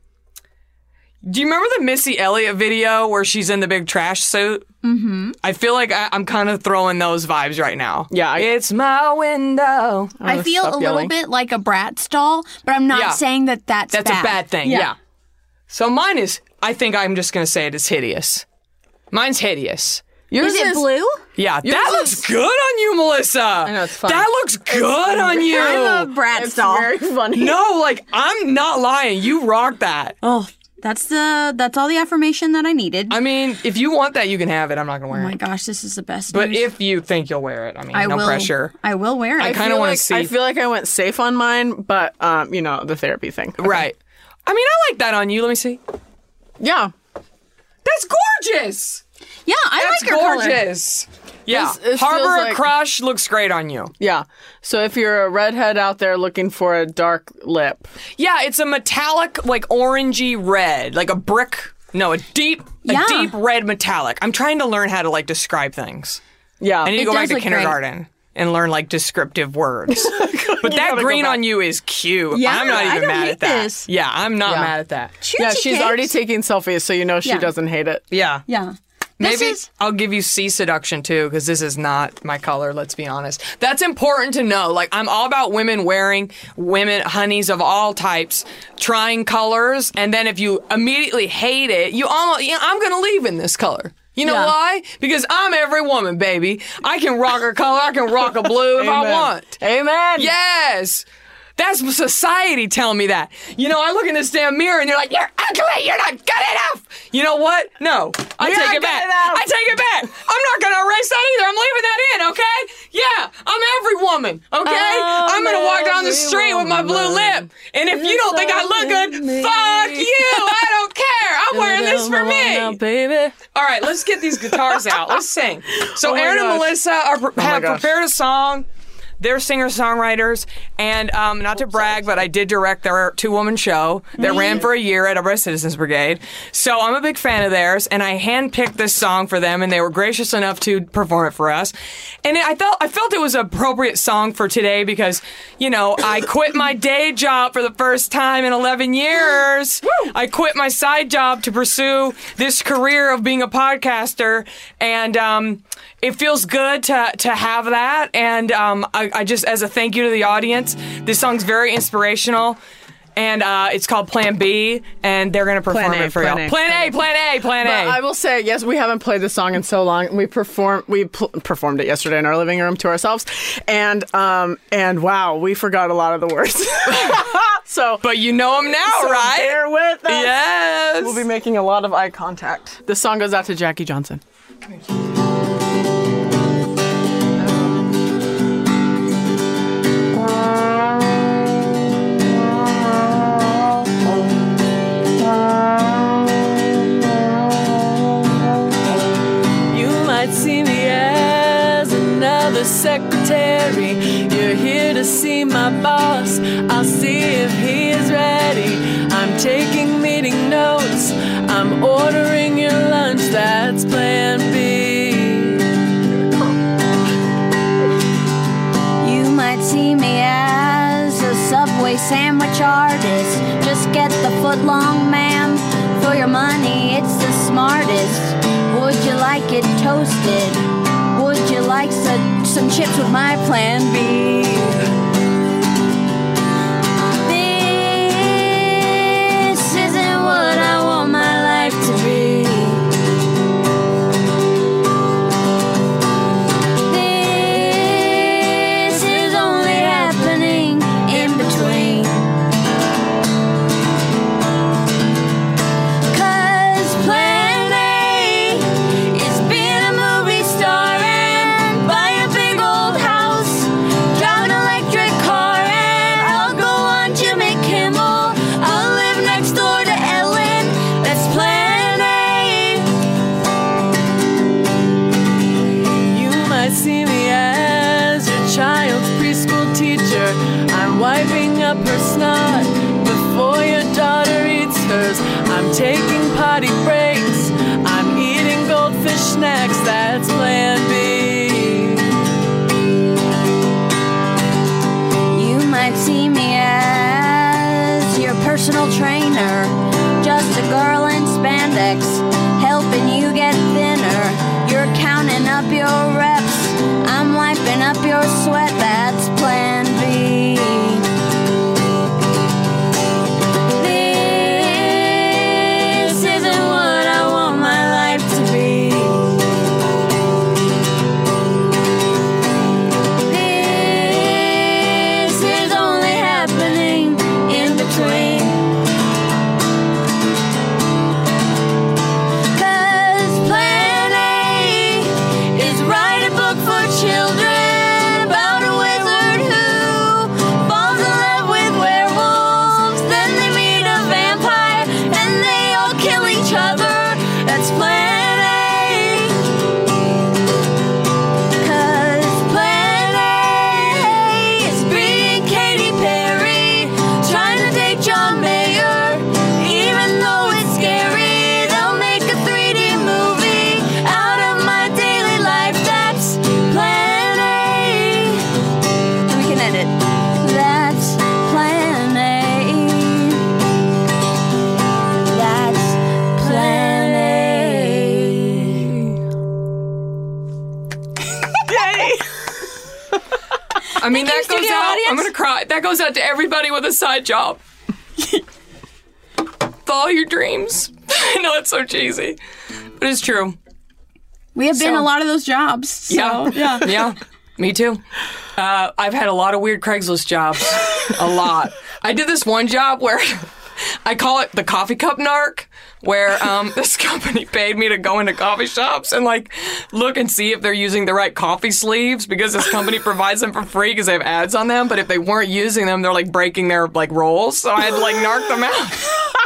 Do you remember the Missy Elliott video where she's in the big trash suit? Mm-hmm. I feel like I'm kind of throwing those vibes right now. Yeah, it's my window. I feel a stop little yelling. bit like a Bratz doll, but I'm not Yeah. saying that that's That's bad. a bad thing, yeah. So mine is, I think I'm just going to say it is hideous. Mine's hideous. Yours Is it blue? Yeah, Yours that is- looks good on you, Melissa. I know, it's fun. That looks good on you. I'm a Bratz It's doll. very funny. No, like, I'm not lying. You rock that. Oh, that's all the affirmation that I needed. I mean, if you want that, you can have it. I'm not going to Oh wear my it. gosh, this is the best But news. if you think you'll wear it, I mean, I no will, pressure. I will wear it. I kind of want to see. I feel like I went safe on mine, but, the therapy thing. Okay. Right. I mean, I like that on you. Let me see. Yeah. That's gorgeous. yeah, I That's like your color. gorgeous. Yeah. It feels Harbor like- Crush looks great on you. Yeah. So if you're a redhead out there looking for a dark lip, Yeah, it's a metallic, like orangey red, like a brick. No, a deep red metallic. I'm trying to learn how to like describe things. yeah. I need to It go back does to look great. kindergarten and learn like descriptive words. But that green on you is cute. Yeah, I'm not I even don't mad hate at that. this. Yeah, I'm not Yeah. mad at that. Yeah, Choochie she's cakes. already taking selfies, so you know she Yeah. doesn't hate it. Yeah. Yeah. Maybe This is I'll give you Sea Seduction too, because this is not my color, let's be honest. That's important to know. Like, I'm all about women wearing, honeys of all types, trying colors, and then if you immediately hate it, I'm gonna leave in this color. You know Yeah. why? Because I'm every woman, baby. I can rock a color, I can rock a blue if I Amen. want. Amen. Yes! That's society telling me that. You know, I look in this damn mirror and they're like, you're ugly, you're not good enough. You know what? No. I You're take not it back. good enough. I take it back. I'm not going to erase that either. I'm leaving that in, okay? Yeah, I'm every woman, okay? I'm going to walk down the street with my blue lip. And if you don't think I look good, fuck you. I don't care. I'm wearing this for me. baby. All right, let's get these guitars out. Let's sing. So Oh my Aaron and gosh. Melissa have gosh. prepared a song. They're singer-songwriters, and not to brag, but I did direct their two-woman show that ran for a year at Upright Citizens Brigade. So I'm a big fan of theirs, and I handpicked this song for them, and they were gracious enough to perform it for us. And I felt it was an appropriate song for today because, you know, I quit my day job for the first time in 11 years. I quit my side job to pursue this career of being a podcaster, and it feels good to have that, and I just, as a thank you to the audience, this song's very inspirational, and it's called Plan B, and they're going to perform Plan A, it for Plan y'all. A, Plan A. But I will say, yes, we haven't played this song in so long. We performed it yesterday in our living room to ourselves, and wow, we forgot a lot of the words. So, But you know them now, so right? bear with us. Yes. We'll be making a lot of eye contact. This song goes out to Jackie Johnson. ordering your lunch, that's plan B. You might see me as a Subway sandwich artist. Just get the footlong, ma'am. For your money, it's the smartest. Would you like it toasted? Would you like some chips with my plan B? This isn't what I want my life to be. This is only happening in between. 'Cause plan A is being a movie star and buy a big old house, drive an electric car, and I'll go on Jimmy Kimmel. I'll live next door to Ellen. That's plan A. You might see me as your child's preschool teacher. I'm wiping up her snot before your daughter eats hers. I'm taking potty breaks. I'm eating goldfish snacks. That's plan B. You might see me as your personal trainer, just a girl in spandex, helping you get thinner. You're counting up your reps, I'm wiping up your sweat. That's plan B. This isn't what I want my life to be. This is only happening in between. 'Cause plan A is write a book for children about a wizard who falls in love with werewolves. Then they meet a vampire and they all kill each other. That's plan A. 'Cause plan A is being Katy Perry, trying to date John Mayer. Even though it's scary, they'll make a 3D movie out of my daily life. That's plan A. And we can edit. That's plan A. That's plan A. I mean, that goes studio out. audience. I'm gonna cry. That goes out to everybody with a side job. Follow your dreams. I know it's so cheesy, but it's true. We have been So- a lot of those jobs. So, yeah. Yeah, me too. I've had a lot of weird Craigslist jobs. A lot. I did this one job where I call it the coffee cup narc, where this company paid me to go into coffee shops and like look and see if they're using the right coffee sleeves, because this company provides them for free because they have ads on them. But if they weren't using them, they're like breaking their like rolls. So I had to like narc them out.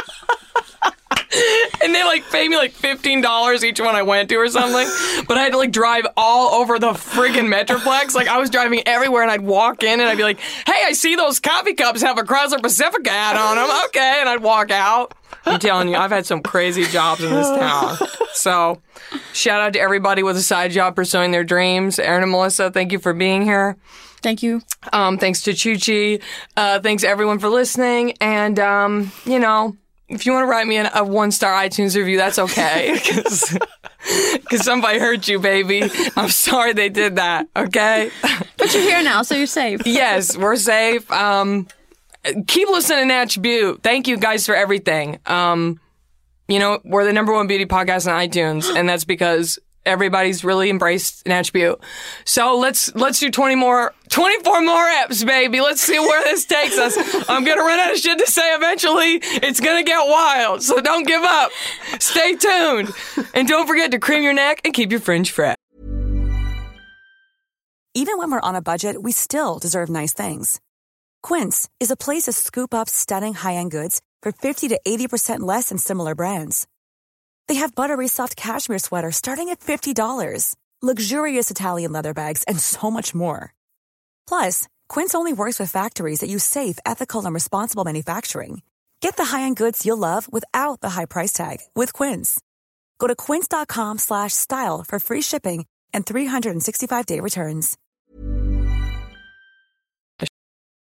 And they like paid me like $15 each one I went to or something. But I had to like drive all over the friggin' Metroplex. Like I was driving everywhere and I'd walk in and I'd be like, hey, I see those coffee cups have a Chrysler Pacifica ad on them. Okay. And I'd walk out. I'm telling you, I've had some crazy jobs in this town. So shout out to everybody with a side job pursuing their dreams. Erin and Melissa, thank you for being here. Thank you. Thanks to Chuchi. Thanks everyone for listening. And, you know, if you want to write me a 1-star iTunes review, that's okay. Because somebody hurt you, baby. I'm sorry they did that, okay? But you're here now, so you're safe. Yes, we're safe. Keep listening to Natch Butte. Thank you guys for everything. You know, we're the #1 beauty podcast on iTunes, and that's because everybody's really embraced Natch Butte. So let's do 24 more eps, baby. Let's see where this takes us. I'm gonna run out of shit to say eventually. It's gonna get wild, so don't give up. Stay tuned, and don't forget to cream your neck and keep your fringe fresh. Even when we're on a budget, we still deserve nice things. Quince is a place to scoop up stunning high-end goods for 50 to 80% less than similar brands. They have buttery soft cashmere sweaters starting at $50, luxurious Italian leather bags, and so much more. Plus, Quince only works with factories that use safe, ethical, and responsible manufacturing. Get the high-end goods you'll love without the high price tag with Quince. Go to quince.com/style for free shipping and 365-day returns.